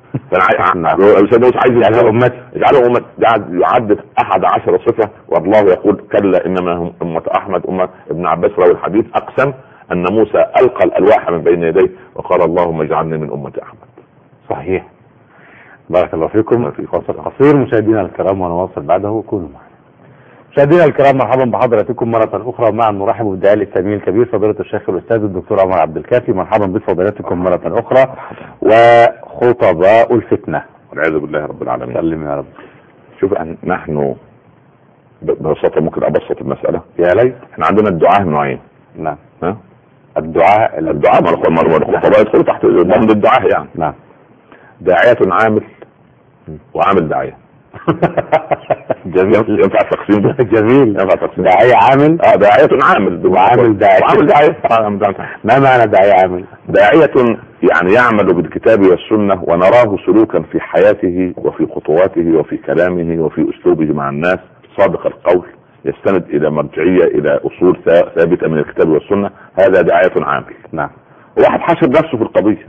عايز يجعلها امتي، يعدد 11 صفة، والله يقول كلا انما هم امة احمد. امة ابن عباس راوي الحديث اقسم ان موسى القى الالواح من بين يديه وقال اللهم اجعلني من امة احمد. صحيح. بارك الله فيكم. في فاصل قصير مشاهدينا الكرام ونواصل بعده، كونوا معنا. مشاهدينا الكرام مرحبا بحضراتكم مرة اخرى، مع نرحب بالداعي الاسلامي الكبير فضيلة الشيخ الاستاذ الدكتور عمر عبد الكافي. مرحبا بفضيلتكم مرة اخرى. وخطباء الفتنة والعياذ بالله رب العالمين. سلم يا رب. شوف نحن ببساطة ممكن ابسط المسألة يا ليت. احنا عندنا الدعاء نوعين. نعم. الدعاء الخطباء يدخلوا تحت ضمن الدعاء يعني. نعم. داعية عامل وعامل داعية. جميل. ينفع التقسيم ده؟ جميل. ينفع التقسيم. داعية عامل. داعية عامل وعامل داعية. وعامل داعية. ما معنى داعية عامل؟ داعية يعني يعمل بالكتاب والسنة ونراه سلوكا في حياته وفي خطواته وفي كلامه وفي اسلوبه مع الناس صادق القول، يستند الى مرجعية الى اصول ثابتة من الكتاب والسنة. هذا داعية عامل. نعم. واحد حاسب نفسه في القضية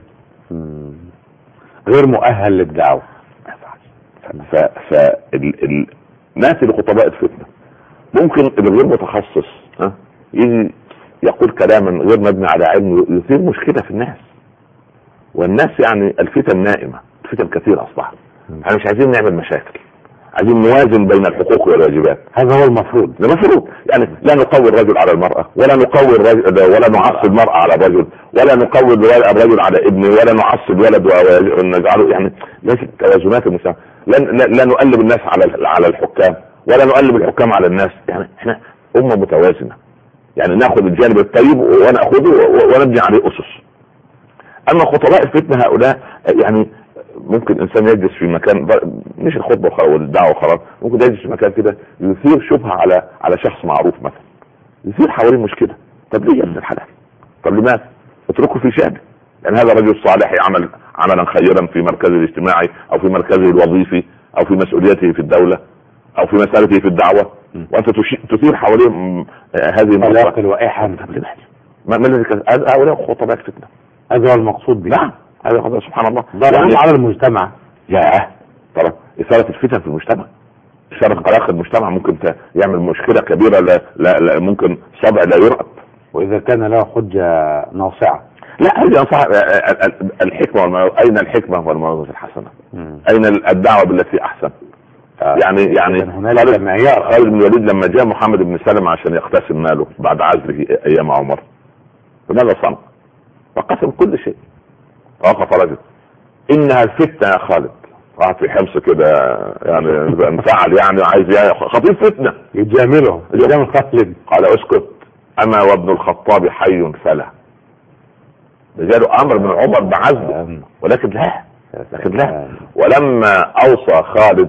غير مؤهل للدعوة. الناس اللي خطباء الفتنة ممكن اللي غير متخصص يجي يقول كلاما غير مبني على علم يثير مشكلة في الناس، والناس يعني الفتن نائمة، الفتن كثير اصبحت. احنا مش عايزين نعمل مشاكل، عايزين نوازن بين الحقوق والواجبات. هذا هو المفروض. يعني لا نقوي الرجل على المرأة، ولا نقوي الرجل، ولا نعصب المرأة على الرجل، ولا نقوي الرجل على ابنه، ولا نعصب ولد ونجعله. يعني لازم توازنات المجتمع. لا نقلب الناس على الحكام، ولا نقلب الحكام على الناس. يعني احنا أمة متوازنة، يعني ناخذ الجانب الطيب ونأخذه ونبني عليه أسس. أما خطباء الفتنة هؤلاء يعني ممكن انسان يجلس في مكان مش الخطبه والدعوه خلاص، ممكن يجلس في مكان كده يثير شبهه على شخص معروف مثلا، يثير حوالين مشكله. طب ليه يا ابن الحلال؟ طب لماذا؟ اتركه في شأنه. يعني هذا رجل صالح يعمل عملا خيرا في مركزه الاجتماعي او في مركزه الوظيفي او في مسؤوليته في الدوله او في مسألته في الدعوه، وانت تثير حواليه هذه المواقف وإيحاء. ما الذي هؤلاء خطباء الفتنه. هذا هو المقصود به. نعم هذا سبحان الله ضرر على المجتمع. طبعا إثارة الفتن في المجتمع، إثارة قلاق المجتمع ممكن يعمل مشكلة كبيرة. لا ممكن صدع لا يرأب، وإذا كان له حجة ناصعة. لا هذه الحكمة. أين الحكمة والموعظة الحسنة؟ أين الدعوة بالتي أحسن؟ يعني هنالك معيار. خالد بن الوليد لما جاء محمد بن سلمة عشان يقتسم ماله بعد عزله أيام عمر، فماذا صنع؟ وقسم كل شيء. وقف رجل انها الفتنة يا خالد، قعد في حمص كده يعني انفعل، يعني عايز خطيب فتنة يجامله خالد. قال اسكت، اما وابن الخطاب حي فلا. جاله امر من عمر بعزله، ولكن لا. ولما اوصى خالد،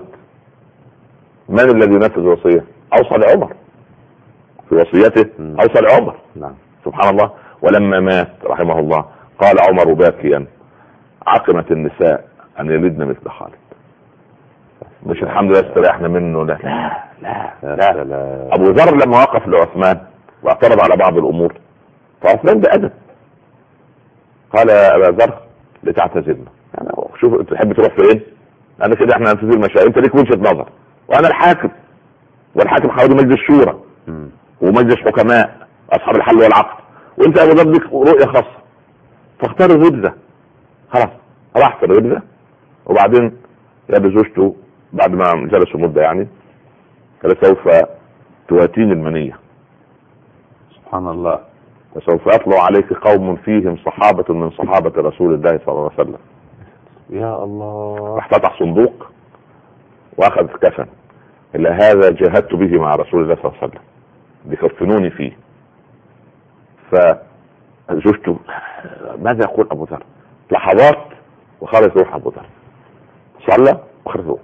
من الذي نفذ وصية؟ اوصى لعمر في وصيته، اوصى لعمر. سبحان الله. ولما مات رحمه الله قال عمر باكيا: عقمت النساء ان يلدن مثل خالد. مش الحمد لله استريحنا منه، لا لا لا, لا. لا. ابو ذر لما وقف لعثمان واعترض على بعض الامور فعثمان ده ادب، قال يا ابا ذر لتعتزلنا، يعني شوف تحب تروح فين؟ انا كده احنا هننفذ المشاعر، انت ليك وجهه نظر وانا الحاكم، والحاكم حوالي مجلس شورى ومجلس حكماء اصحاب الحل والعقد، وانت ابو ذر ليك رؤيه خاصه، فاختار الربزه. خلاص راح في الربزه، وبعدين جاب زوجته بعد ما جلسوا مده يعني قال سوف تواتين المنيه، سبحان الله، وسوف يطلع عليك قوم فيهم صحابه من صحابه رسول الله صلى الله عليه وسلم. يا الله. راح فتح صندوق واخذ كفن، الا هذا جاهدت به مع رسول الله صلى الله عليه وسلم بيكفنوني فيه. فزوجته ماذا يقول ابو ذر؟ لحظات وخرج روح ابو ذر، صلى وخرج روح.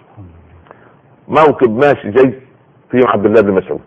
موكب ماشي جاي فيه عبد الله بن مسعود،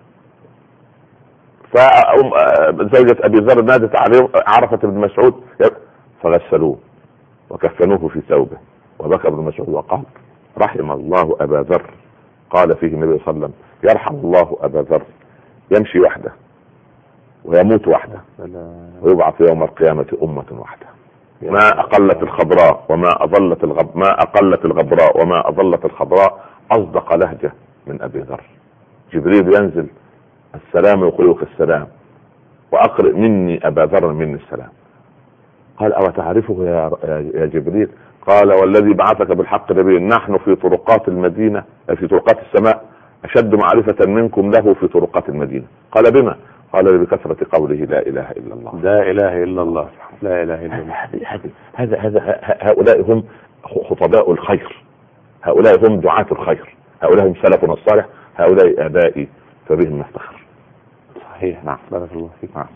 فزوجة ابي ذر نادت عليه عرفت بن مسعود فغسلوه وكفنوه في ثوبه، وبكى ابن مسعود وقال رحم الله ابا ذر. قال فيه النبي صلى الله عليه وسلم يرحم الله ابا ذر، يمشي وحده ويموت وحده ويبعث يوم القيامة أمة وحده. ما أقلت الخضراء وما أظلت ما أقلت الغبراء وما أظلت الخضراء أصدق لهجة من أبي ذر. جبريل ينزل السلام يقولك السلام وأقرئ مني أبا ذر مني السلام. قال أو تعرفه يا جبريل؟ قال والذي بعثك بالحق نبي، نحن في طرقات المدينة في طرقات السماء أشد معرفة منكم له في طرقات المدينة. قال بما؟ قال بكثرة قوله لا إله إلا الله. لا إله إلا الله، لا إله إلا الله. هؤلاء هم خطباء الخير، هؤلاء هم دعاة الخير، هؤلاء هم سلفنا الصالح، هؤلاء آبائي فبهم نفتخر. صحيح. نعم بارك الله فيك. نعم.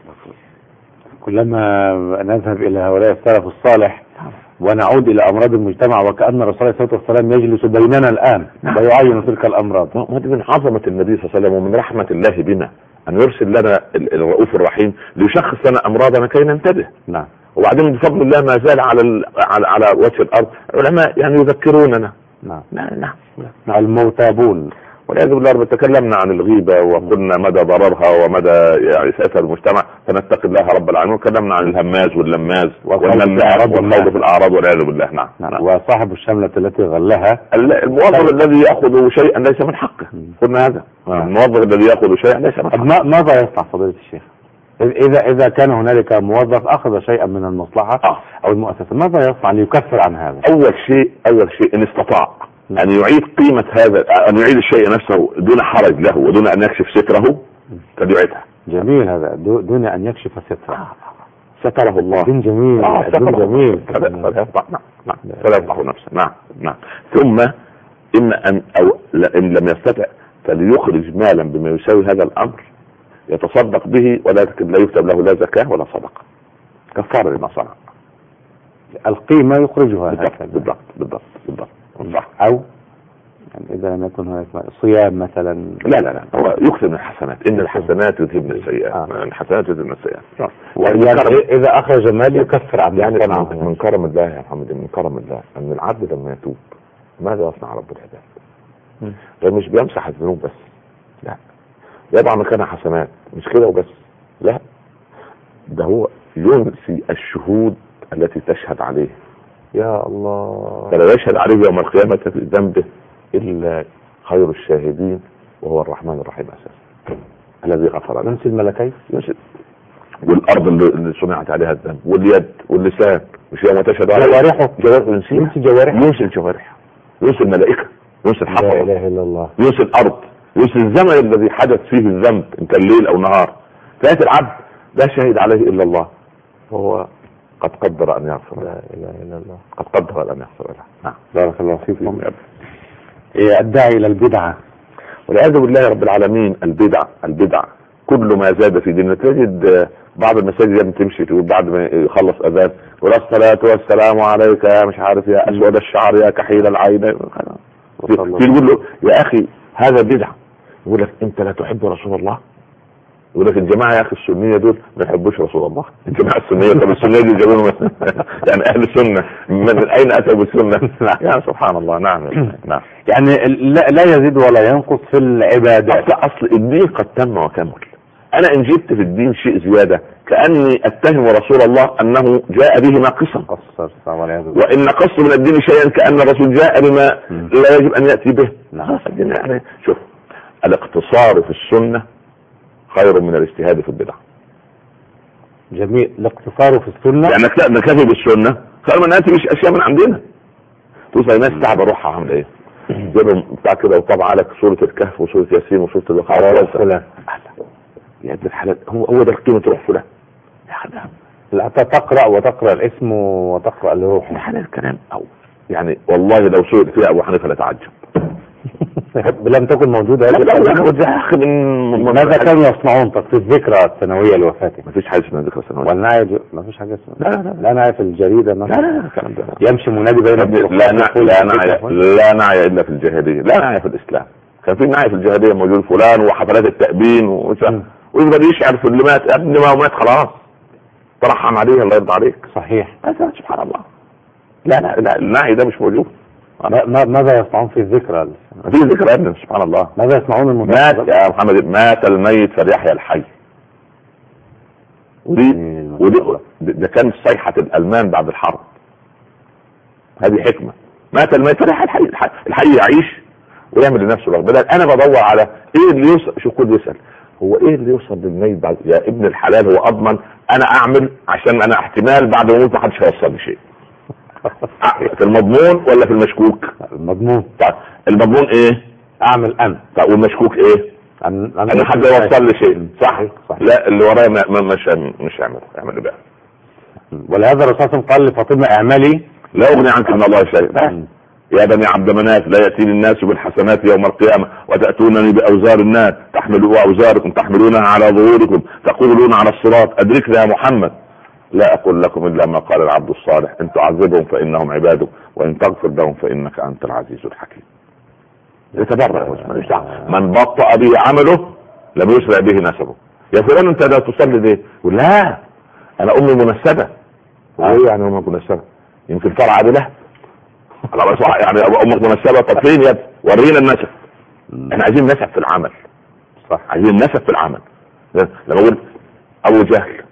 كلما نذهب إلى هؤلاء السلف الصالح ونعود إلى أمراض المجتمع وكأن الرسول عليه الصلاة والسلام يجلس بيننا الآن ويعين تلك الأمراض. هذا من عظمة النبي صلى الله عليه وسلم ومن رحمة الله بنا أن يرسل لنا الرؤوف الرحيم ليشخص لنا أمراضنا كي ننتبه. نعم. وبعدين بفضل الله ما زال على وجه الأرض علماء يعني يذكروننا. نعم. نعم. الموتابون. والعياذ بالله تكلمنا عن الغيبة وقلنا مدى ضررها ومدى إساءتها المجتمع، فنتقي الله رب العالمين. وكلمنا عن الهماز واللماز والخوض في الأعراض والعياذ بالله. نعم. وصاحب الشملة التي غلها الموظف الذي يأخذ شيئا ليس من حقه. قلنا هذا الموظف الذي يأخذ شيئا ليس من حقه. ماذا يصنع فضيلة الشيخ إذا كان هنالك موظف أخذ شيئا من المصلحة أو المؤسسة؟ ماذا يصنع ليكفر عن هذا؟ أول شيء إن استطاع أن يعيد قيمة هذا، أن يعيد الشيء نفسه دون حرج له ودون أن يكشف ستره فليعيدها. جميل هذا، دون أن يكشف ستره. ستره الله. دين جميل. دين جميل. فلا يفضح نفسه. نعم. ثم إن لم يستطع فليخرج مالا بما يساوي هذا الأمر يتصدق به، ولكن لا يكتب له لا زكاة ولا صدقة، كفارة لما صنع. القيمة يخرجها. بالضبط. أو يعني إذا لم يكن هناك صيام مثلا. لا هو يكثر من الحسنات، إن الحسنات يذهبن السيئات. الحسنات يذهبن السيئات. يعني إذا أخرج مال يكفر عن يعني من كرم الله يا محمد، من كرم الله أن العبد لما يتوب ماذا يصنع رب العباد؟ ده مش بيمسح الذنوب بس، لا، يضع مكانها حسنات، مش كده وبس، لا، ده هو ينسي الشهود التي تشهد عليه. يا الله. فلا يشهد عليه يوم القيامة في ذنبه إلا خير الشاهدين وهو الرحمن الرحيم أساسا الذي غفر له. ينسي الملكين، والأرض اللي صنعت عليها الذنب، واليد واللسان، مش يوم تشهد عليه جوارحه. ينسي جوارحه، ينسي الجوارح، ينسي الملائكة، ينسي الحفظ، لا إله إلا الله، ينسي الأرض، ينسي الزمن الذي حدث فيه الذنب إن كان ليل أو نهار. فيأتي العبد لا شهد عليه إلا الله وهو قد قدر أن يغفر. لا إله إلا الله، قد قدر أن يغفر له. نعم. بارك الله فيكم. الداعي إلى البدعة والعياذ بالله رب العالمين. البدع كل ما زاد في ديننا. تجد بعض المساجد تمشي تقول بعد ما يخلص أذان والصلاة والسلام عليك يا مش عارف يا أسود الشعر يا كحيل العين. يقول له يا أخي هذا بدعة. يقول لك أنت لا تحب رسول الله؟ يقول لك الجماعه يا اخي السنيه دول ما يحبوش رسول الله. الجماعه السنيه، طب السنيه دي جابوا يعني اهل السنه من اين اتوا بالسنه؟ يعني سبحان الله. نعم نعم. يعني لا يزيد ولا ينقص في العبادات. اصل الدين قد تم وكمل. انا ان جبت في الدين شيء زياده كاني اتهم رسول الله انه جاء به ناقصا، وان نقصت من الدين شيئا كان الرسول جاء بما لا يجب ان ياتي به. يعني شوف، الاقتصار في السنه خير من الاجتهاد في البدع. جميل. الاقتصار في السنه يعني لا نكتفي بالسنه خير من ناتي مش اشياء من عندنا. توصل الناس تعب روحها عامله ايه؟ جابهم بتاع كده وطبع لك سوره الكهف وسوره ياسين وسوره البقره فلان. يا ابن الحلال، هو ده قيمه روح فلان. لا تقرا وتقرا الاسم وتقرا الروح. هذا الكلام او يعني والله لو سئل فيها ابو حنيفه لتعجب. لم تكن موجوده. ماذا كانوا يصنعون في الذكرى السنويه لوفاته؟ ما فيش حاجه اسمها ذكرى سنويه. والنعي ما فيش حاجه اسمها. لا نعي في الجريده مثلا. لا الكلام ده يمشي منادي بين لا نعي الا في الجاهليه، لا نعي في الاسلام. كان في نعي في الجاهليه موجود فلان وحفلات التأبين ويفضل يشعر في اللي مات. ابن ما مات خلاص ترحم عليه الله يرضى عليك. صحيح. سبحان الله. لا النعي ده مش موجود. ماذا يصنعون في الذكرى؟ في ذكرى يا ابن سبحان الله. ماذا يصنعون مات يا محمد، مات الميت فليحيى الحي. ودي ده كان صيحة الألمان بعد الحرب. هذه حكمة. مات الميت فليحيى الحي. الحي يعيش ويعمل لنفسه رغبة. بدل انا بدور على ايه اللي يوصل. شو كل يسأل هو ايه اللي يوصل للميت بعد؟ يا ابن الحلال هو اضمن انا اعمل عشان انا احتمال بعد ما اموت ما حدش هيوصل لي شيء. في المضمون ولا في المشكوك؟ المضمون. طيب المضمون ايه؟ اعمل انا. طيب والمشكوك ايه؟ ان حد يوصل لي شيء. صح. لا اللي ورايا مش اعمل بقى. ولهذا الرسول صلى الله عليه وسلم قال لفاطمه اعملي لا اغني عنك من الله شيء. يا بني عبد مناف لا يأتيني الناس بالحسنات يوم القيامة وتأتونني بأوزار الناس تحملوا أوزاركم تحملونها على ظهوركم تقولون على الصراط أدركنا يا محمد. لا أقول لكم إلا ما قال العبد الصالح إن تعذبهم فإنهم عبادك وإن تغفر لهم فإنك أنت العزيز الحكيم. يتبرع من بطأ به عمله لم يسرع به نسبه. يا فلان أنت لا تصلي ليه؟ لا أنا أمي منسبة. إيه يعني أمك منسبة؟ يمكن فرع له يعني امك منسبه. طب فين يا ابني؟ ورينا النسب. احنا عايزين نسب في العمل. صح عايزين نسب في العمل. لما اقول ابو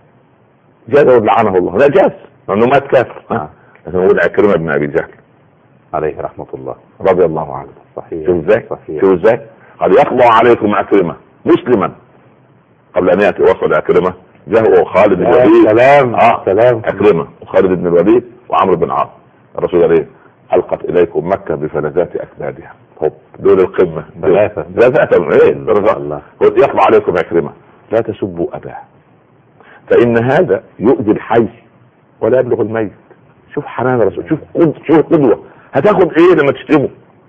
جهل لعنه الله لا جاز لانه مات كافر. لكن اقول عكرمه بن ابي جهل عليه رحمه الله رضي الله عنه. صحيح. شوف ازاي قد يقضى عليكم عكرمه مسلما قبل ان ياتي وصل عكرمه جاء خالد بن الوليد. سلام عكرمه وخالد بن الوليد وعمرو بن عاص. الرسول عليه ألقت إليكم مكة بفلذات أكبادها. دول القمة ثلاثة إيه يطلع عليكم عكرمة لا تسبوا أباه فإن هذا يؤذي الحي ولا يبلغ الميت. شوف حنان الرسول. شوف قدوة. هتاخد إيه لما تشتمه؟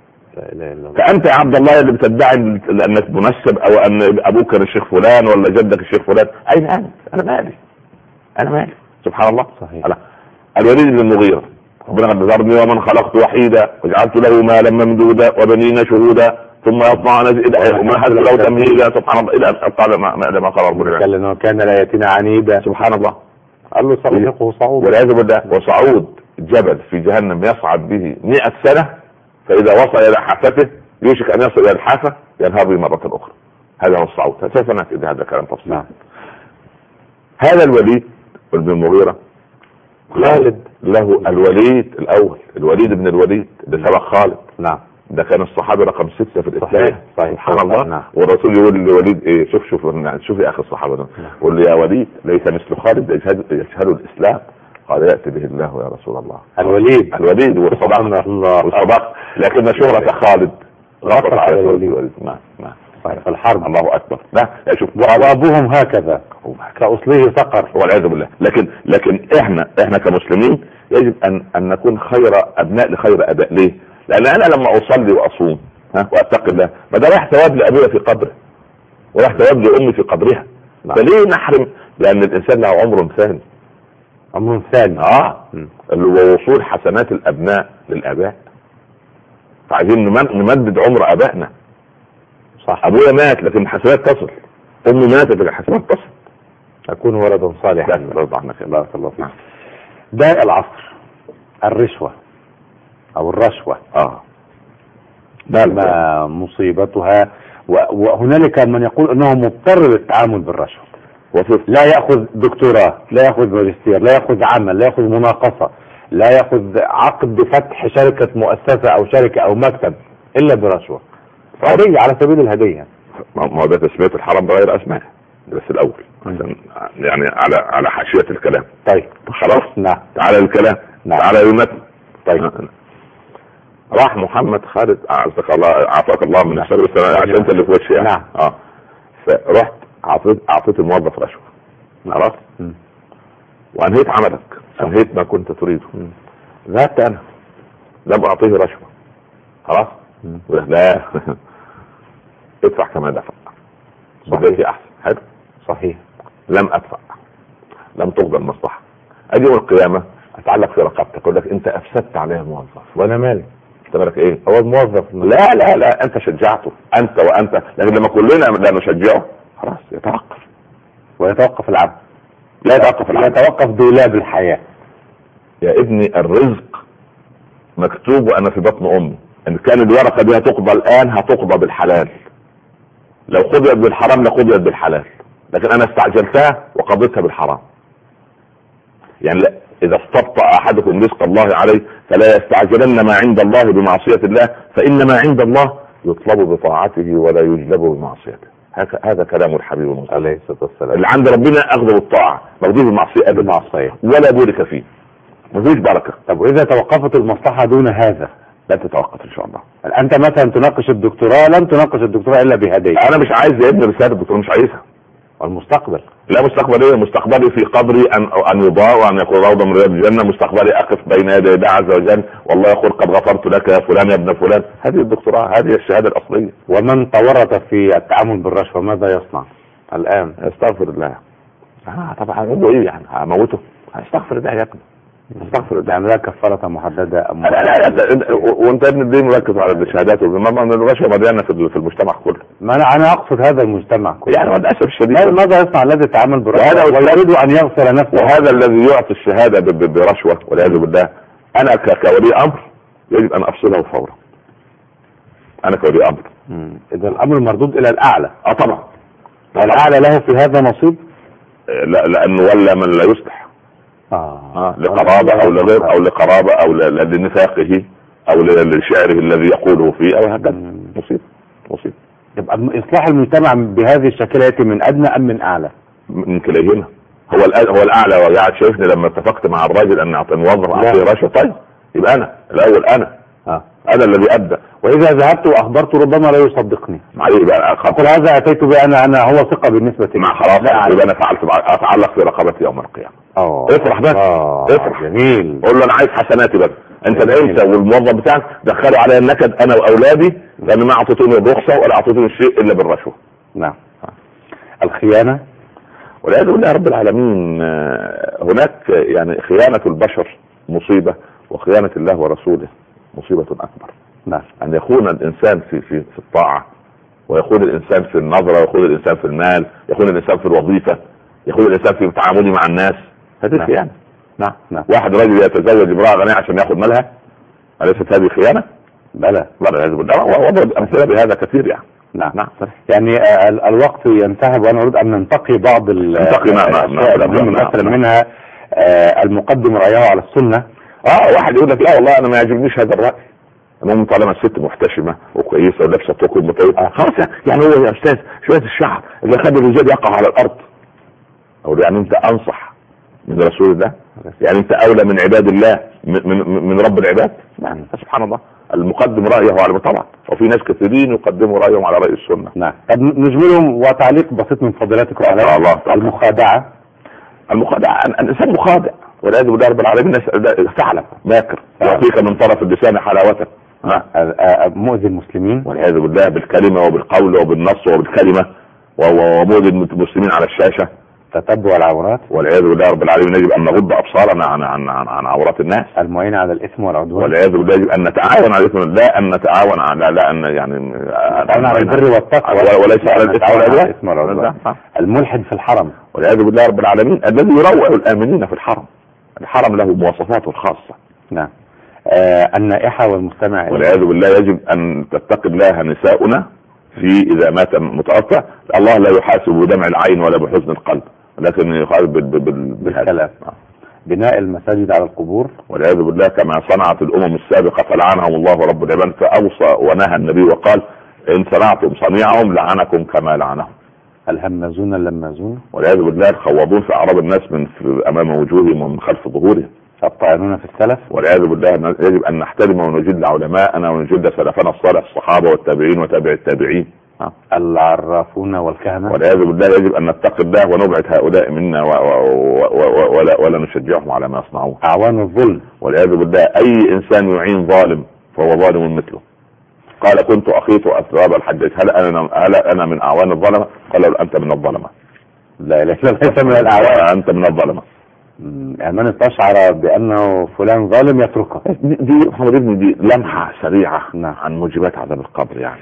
فأنت يا عبد الله اللي بتدعي أنك منسب أو أن أبوك كان الشيخ فلان ولا جدك الشيخ فلان. أين أنت؟ أنا مالي. سبحان الله. صحيح. الوليد بن المغيرة ربنا قد ذرني ومن خلقت وحيدا وجعلت له مالا ممدودا وبنين شهودا ثم يطمع وما حد له تمهيدا. سبحان الله الى قال ما قال ربنا قال انه كان لا ياتينا عنيدا. سبحان الله. قال له سأرهقه صعود والعياذ بالله. وصعود جبل في جهنم يصعد به 100 سنة فاذا وصل الى حافته يوشك ان يصل الى الحافة ينهار به مرة اخرى. هذا هو الصعود. سوف نأتي هذا الكلام تفصيلا. هذا الوليد بن المغيرة خالد له الوليد الاول الوليد بن الوليد ده سبق خالد. نعم. ده كان الصحابي رقم 6 في الاسلام. صحيح. سبحان الله. نعم. والرسول يقول لوليد ايه شوف يا اخي الصحابه ده يقول له يا وليد ليس مثل خالد يشهد الاسلام. قال ياتي به الله يا رسول الله. الوليد والصداق لكن شهرة خالد غطت على الوليد. ما في الحرب. الله اكبر. لا شوف وابوهم هكذا كأصله صقر والعياذ بالله. لكن احنا كمسلمين يجب ان نكون خير ابناء لخير اباء. ليه؟ لان انا لما اصلي واصوم واتقي الله ما ده رايح ثواب لابويا في قبره ورايح ثواب لامي في قبرها. فليه نحرم؟ لان الانسان له عمر ثاني. اللي هو وصول حسنات الابناء للاباء. فعايزين نمدد عمر ابائنا. صح. ابويا مات لكن حسنات تصل امي ماتت الحساب اتصل اكون ولدا صالحا. بارك الله فيك. داء العصر الرشوة او الرشوة. ما مصيبتها؟ وهنالك من يقول انه مضطر للتعامل بالرشوة، لا يأخذ دكتوراه، لا يأخذ ماجستير، لا يأخذ عمل، لا يأخذ مناقصة، لا يأخذ عقد فتح شركة مؤسسة او شركة او مكتب الا برشوة. هدية على سبيل الهدية. ما ده تسمية الحرام بغير اسماء بس الاول يعني على حاشية الكلام. طيب خلاص. نعم. تعالى الكلام. نعم. تعالى المتن. طيب. راح محمد خالد اعزك الله عافاك الله من الشر عشان انت اللي في وشي يعني. نعم. فرحت اعطيت الموظف رشوة. خلاص. وانهيت عملك، انهيت ما كنت تريده. ذهبت انا لم اعطيه رشوة. خلاص. لا ادفع كما دفع. صحيح. احسن. حلو. صحيح. لم ادفع، لم تقضى المصلحة. اجي يوم القيامة اتعلق في رقبتك اقول لك انت افسدت عليه الموظف. وانا مالي؟ انت مالك ايه؟ هو الموظف. لا انت شجعته، انت وانت. لكن لما كلنا لا نشجعه خلاص يتوقف. ويتوقف العبد. لا يتوقف العبد، يتوقف دولاب الحياة. يا ابني الرزق مكتوب وانا في بطن امي. ان كان الورقة دي هتقضى الان هتقضى بالحلال، لو قضيت بالحرام لقضيت بالحلال، لكن انا استعجلتها وقضيتها بالحرام. يعني لا، اذا استبطأ احدكم رزق الله عليه فلا يستعجلن ما عند الله بمعصية الله، فان ما عند الله يطلب بطاعته ولا يجلب بمعصيته. هذا كلام الحبيب المصطفى عليه الصلاة والسلام. اللي عند ربنا اخذ بالطاعة، مقضيه بالمعصية بالمعصية ولا بورك فيه، مفيش بركة. طب واذا توقفت المصلحة دون هذا؟ لا تتوقف ان شاء الله. انت مثلا تناقش الدكتوراه، لن تناقش الدكتوراه الا بهدية. انا مش عايز يا ابني رسالة الدكتوراه، مش عايزها. والمستقبل؟ لا مستقبلي ايه؟ مستقبلي في قبري ان يضاء وان يكون روضة من رياض الجنة. مستقبلي اقف بين يدي الله عز وجل والله يقول قد غفرت لك يا فلان يا ابن فلان. هذه الدكتوراه، هذه الشهادة الاصلية. ومن تورط في التعامل بالرشوة ماذا يصنع الان؟ استغفر الله. طبعا اقول له ايه يعني؟ هموته؟ استغفر الله يا ابني، استغفر الله. يعني لا كفارة محددة؟ لا وانت ابن الدين مركز على الشهادات والمرمى. الرشوة مليانة في المجتمع كله. ما انا اقصد هذا المجتمع كله يعني للاسف الشديد. ماذا يصنع الذي يتعامل برشوة ويريد ان يغسل نفسه؟ وهذا الذي يعطي الشهادة برشوة والعياذ بالله. انا كولي امر يجب ان افصله فورا. انا كولي امر. اذا الامر مردود الى الاعلى. طبعا. الاعلى له في هذا نصيب؟ لا، لانه ولا من لا يصلح. لقرابة او لغير او لقرابة او لنفاقه او لشعره الذي يقوله فيه او هكذا. مصيب. يبقى اصلاح المجتمع بهذه الشكل ياتي من ادنى ام من اعلى؟ من كليهما. هو الاعلى. وقاعد شايفني لما اتفقت مع الراجل ان اعطي الموظف اعطيه رشوة. طيب يبقى انا الاول انا الذي ابدا. واذا ذهبت واخبرت ربما لا يصدقني. معلش بقى اقول هذا اتيت به انا هو ثقة بالنسبة لي. خلاص يبقى انا اتعلق في رقبتي يوم القيامة. افرح بس. افرح. جميل. قول له انا عايز حسناتي بس. انت انت والموظف بتاعك دخلوا على النكد انا واولادي لان ما اعطيتوني الرخصة ولا اعطيتوني الشيء الا بالرشوة. نعم. الخيانة والعياذ بالله يا رب العالمين. هناك يعني خيانة البشر مصيبة، وخيانة الله ورسوله مصيبة اكبر. نعم. ان يخون الانسان في الطاعة، ويخون الانسان في النظرة، ويخون الانسان في المال، يخون الانسان في الوظيفة، يخون الانسان في تعامله مع الناس. هذه خيانة. نعم. واحد رجل يتزوج امرأة غنية عشان ياخذ مالها، أليست هذه خيانة؟ بلى. وضرب امثلة بهذا كثير يعني. نعم. يعني الوقت ينتهي وانا اريد ان ننتقي بعض مثلا منها المقدم رأيه على السنة. واحد يقول لك لا والله انا ما يعجبنيش هذا الرأي. المهم طالما الست محتشمة وكويسة ولابسة توكل مطيب خلاص. يعني هو يا استاذ شوية الشعر اللي خد الرجال يقع على الارض. او يعني انت انصح من رسول الله؟ يعني انت اولى من عباد الله من رب العباد؟ يعني سبحان الله. المقدم رأيه على طبعا، وفي ناس كثيرين يقدموا رأيهم على رأي السنة. نعم. طب نجملهم وتعليق بسيط من فضيلتكم على المخادعة. الانسان مخادع والعياذ بالله رب العالمين. ثعلب ماكر يعطيك من طرف اللسان حلاوته. مؤذي المسلمين والعياذ بالله بالكلمة وبالقول وبالنص وبالكلمة، ومؤذي المسلمين على الشاشة. تتبع العورات والعياذ بالله رب العالمين. يجب ان نغض ابصارنا عن عورات الناس. المعين على الاثم والعدوان والعياذ بالله. يجب ان نتعاون على الاثم، لا ان نتعاون على يعني نتعاون على البر والتقوى وليس على الاثم والعدوان. الملحد في الحرم والعياذ بالله رب العالمين الذي يروع الامنين في الحرم. الحرم له مواصفاته الخاصه. نعم. النائحه والمستمع والعياذ بالله. يجب ان تتقي الله نساؤنا في اذا مات متوفى. الله لا يحاسب بدمع العين ولا بحزن القلب، لكن يحاسب بالكلام. بناء المساجد على القبور والعياذ بالله كما صنعت الامم السابقه فلعنهم الله رب العباد، فاوصى ونهى النبي وقال ان صنعتم صنيعهم لعنكم كما لعنهم. الهمازون اللمازون والعياذ بالله. الخواضون في اعراض الناس من امام وجوههم ومن خلف ظهورهم. الطاعنون في السلف. والعياذ بالله. يجب ان نحترم ونجد علماءنا ونجد سلفنا الصالح الصحابه والتابعين وتابع التابعين. العرافون والكهنة. والعياذ بالله. يجب ان نتقي الله ونبعد هؤلاء منا ولا نشجعهم على ما يصنعون. اعوان الظلم. والعياذ بالله. اي انسان يعين ظالم فهو ظالم مثله. قال كنت اخيط اثواب الحجاج هل انا من اعوان الظلمه؟ قال له انت من الظلمه. لا ليس من الاعوان، انت من الظلمه. من استشعر بانه فلان ظالم يتركه. دي محمد ابني دي لمحه سريعه عن موجبات عذاب القبر. يعني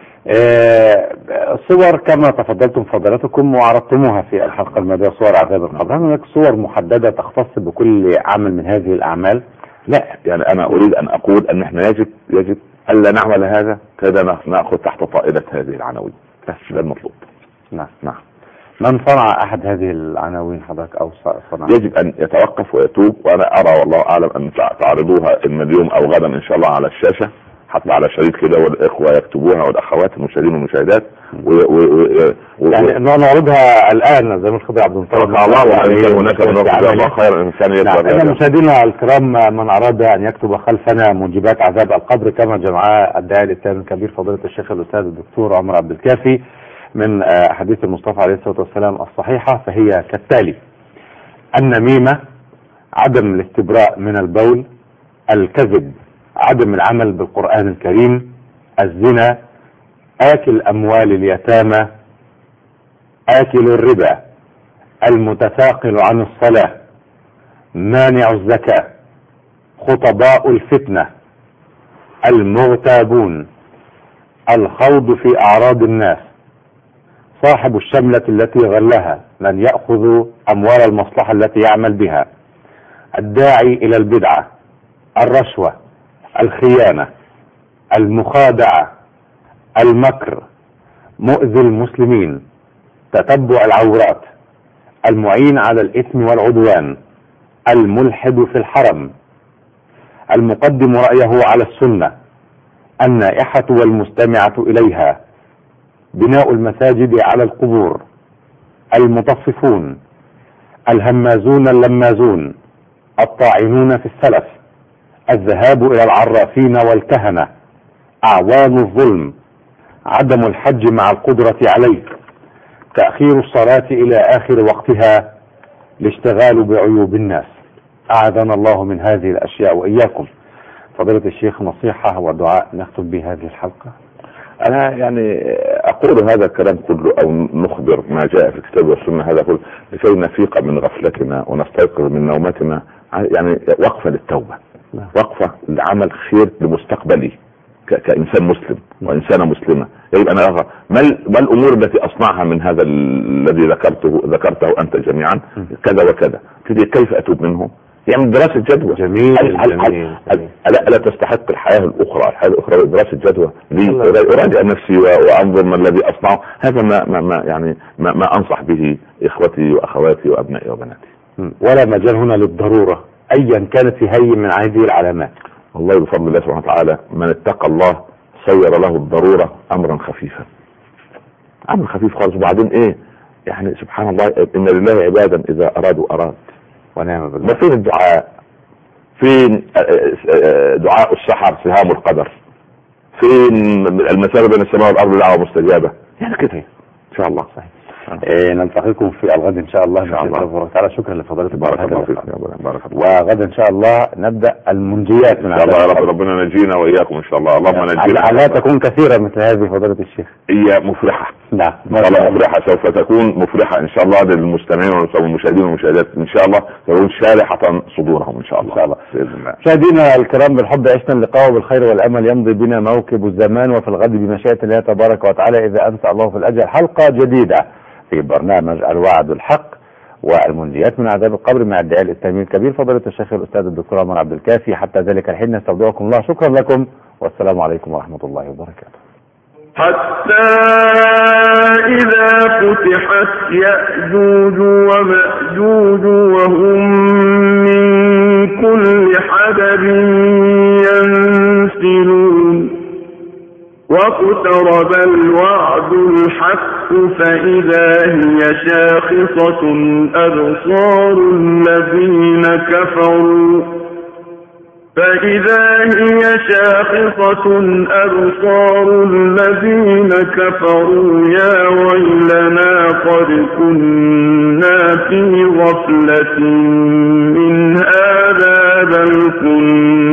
صور كما تفضلتم فضلاتكم وعرضتموها في الحلقه الماضيه، صور عذاب القبر. هل هناك صور محدده تختص بكل عمل من هذه الاعمال؟ لا، يعني انا اريد ان اقول ان احنا يجب الا نعمل هذا كذا ناخذ تحت طائله هذه العناوين. بس ده المطلوب. نعم. من صنع احد هذه العناوين حضرتك او صنع؟ يجب ان يتوقف ويتوب. وانا ارى والله اعلم ان تعرضوها اما اليوم او غدا ان شاء الله على الشاشه، حتى على شريط كده والاخوه يكتبوها والاخوات المشاهدين والمشاهدات يعني نعرضها الان زي ما الخضر عبد المطلب الله. هناك الله خير انسان يتبع. مشاهدينا الكرام، من اراد ان يكتب خلفنا موجبات عذاب القبر كما جمعها الداعي الاسلامي الكبير فضيله الشيخ الاستاذ الدكتور عمر عبد الكافي من حديث المصطفى عليه الصلاه والسلام الصحيحه، فهي كالتالي: النميمه، عدم الاستبراء من البول، الكذب، عدم العمل بالقرآن الكريم، الزنا، آكل أموال اليتامى، آكل الربا، المتثاقل عن الصلاة، مانع الزكاة، خطباء الفتنة، المغتابون، الخوض في أعراض الناس، صاحب الشملة التي غلها، من يأخذ أموال المصلحة التي يعمل بها، الداعي إلى البدعة، الرشوة، الخيانة، المخادعة، المكر، مؤذي المسلمين، تتبع العورات، المعين على الإثم والعدوان، الملحد في الحرم، المقدم رأيه على السنة، النائحة والمستمعة إليها، بناء المساجد على القبور، المطففون، الهمازون اللمازون، الطاعنون في السلف، الذهاب إلى العرافين والكهنة، أعوان الظلم، عدم الحج مع القدرة عليه، تأخير الصلاة إلى آخر وقتها، الاشتغال بعيوب الناس. أعاذنا الله من هذه الأشياء وإياكم. فضيلة الشيخ، نصيحة ودعاء نختم به هذه الحلقة. أنا يعني أقول هذا الكلام كله أو نخبر ما جاء في الكتاب والسنة هذا كله لكي نفيق من غفلتنا ونستيقظ من نومتنا، يعني وقفة للتوبة، وقفة لعمل خير لمستقبلي كإنسان مسلم وإنسانة مسلمة. يجب أن أرى ما الأمور التي أصنعها من هذا الذي ذكرته أنت جميعا كذا وكذا، كيف أتوب منه؟ يعني دراسة جدوى. جميل. ألا تستحق الحياة الأخرى دراسة جدوى أراجع نفسي وأنظر ما الذي أصنعه. هذا ما أنصح به إخوتي وأخواتي وأبنائي وبناتي. ولا مجال هنا للضرورة أيا كانت في هي من هذه العلامات. والله بفضل الله سبحانه وتعالى من اتقى الله صير له الضرورة أمرا خفيفا، أمر خفيف خالص. وبعدين إيه يعني سبحان الله، إن لله عبادا إذا أرادوا أراد. ونعم بالله. ما فين الدعاء؟ فين دعاء السحر سهام القدر؟ فين المسافة بين السماء والأرض دعوة مستجابة؟ يعني كده إن شاء الله. صحيح. نلتقيكم في الغد ان شاء الله. إن شاء الله. تعالى شكرا لفضيلتكم. بارك الله فيك. بارك الله. وغدا ان شاء الله نبدا المنجيات من ان شاء الله يا رب. ربنا نجينا واياكم ان شاء الله. اللهم نجينا. لا تكون كثيره مثل هذه فضيله الشيخ. هي مفرحه. نعم ان شاء الله مفرحه، سوف تكون مفرحه ان شاء الله للمستمعين والمشاهدين والمشاهدات، ان شاء الله تكون شارحه صدورهم ان شاء الله. ان شاء الله باذن الله. مشاهدينا الكرام، بالحب عشنا اللقاء وبالخير والامل يمضي بنا موكب الزمان، وفي الغد بمشيئه الله تبارك وتعالى اذا انسى الله في الاجل حلقه جديده في برنامج الوعد الحق والمنجيات من عذاب القبر مع الداعي الاسلامي الكبير فضيلة الشيخ الاستاذ الدكتور عمر عبد الكافي. حتى ذلك الحين نستودعكم الله. شكرا لكم والسلام عليكم ورحمه الله وبركاته. حتى إذا فتحت يأجوج ومأجوج وهم من كل حدب ينسلون واقترب الوعد الحق فإذا هي شاخصة أبصار الذين كفروا يا ويلنا قد كنا في غفلة من هذا بل كنا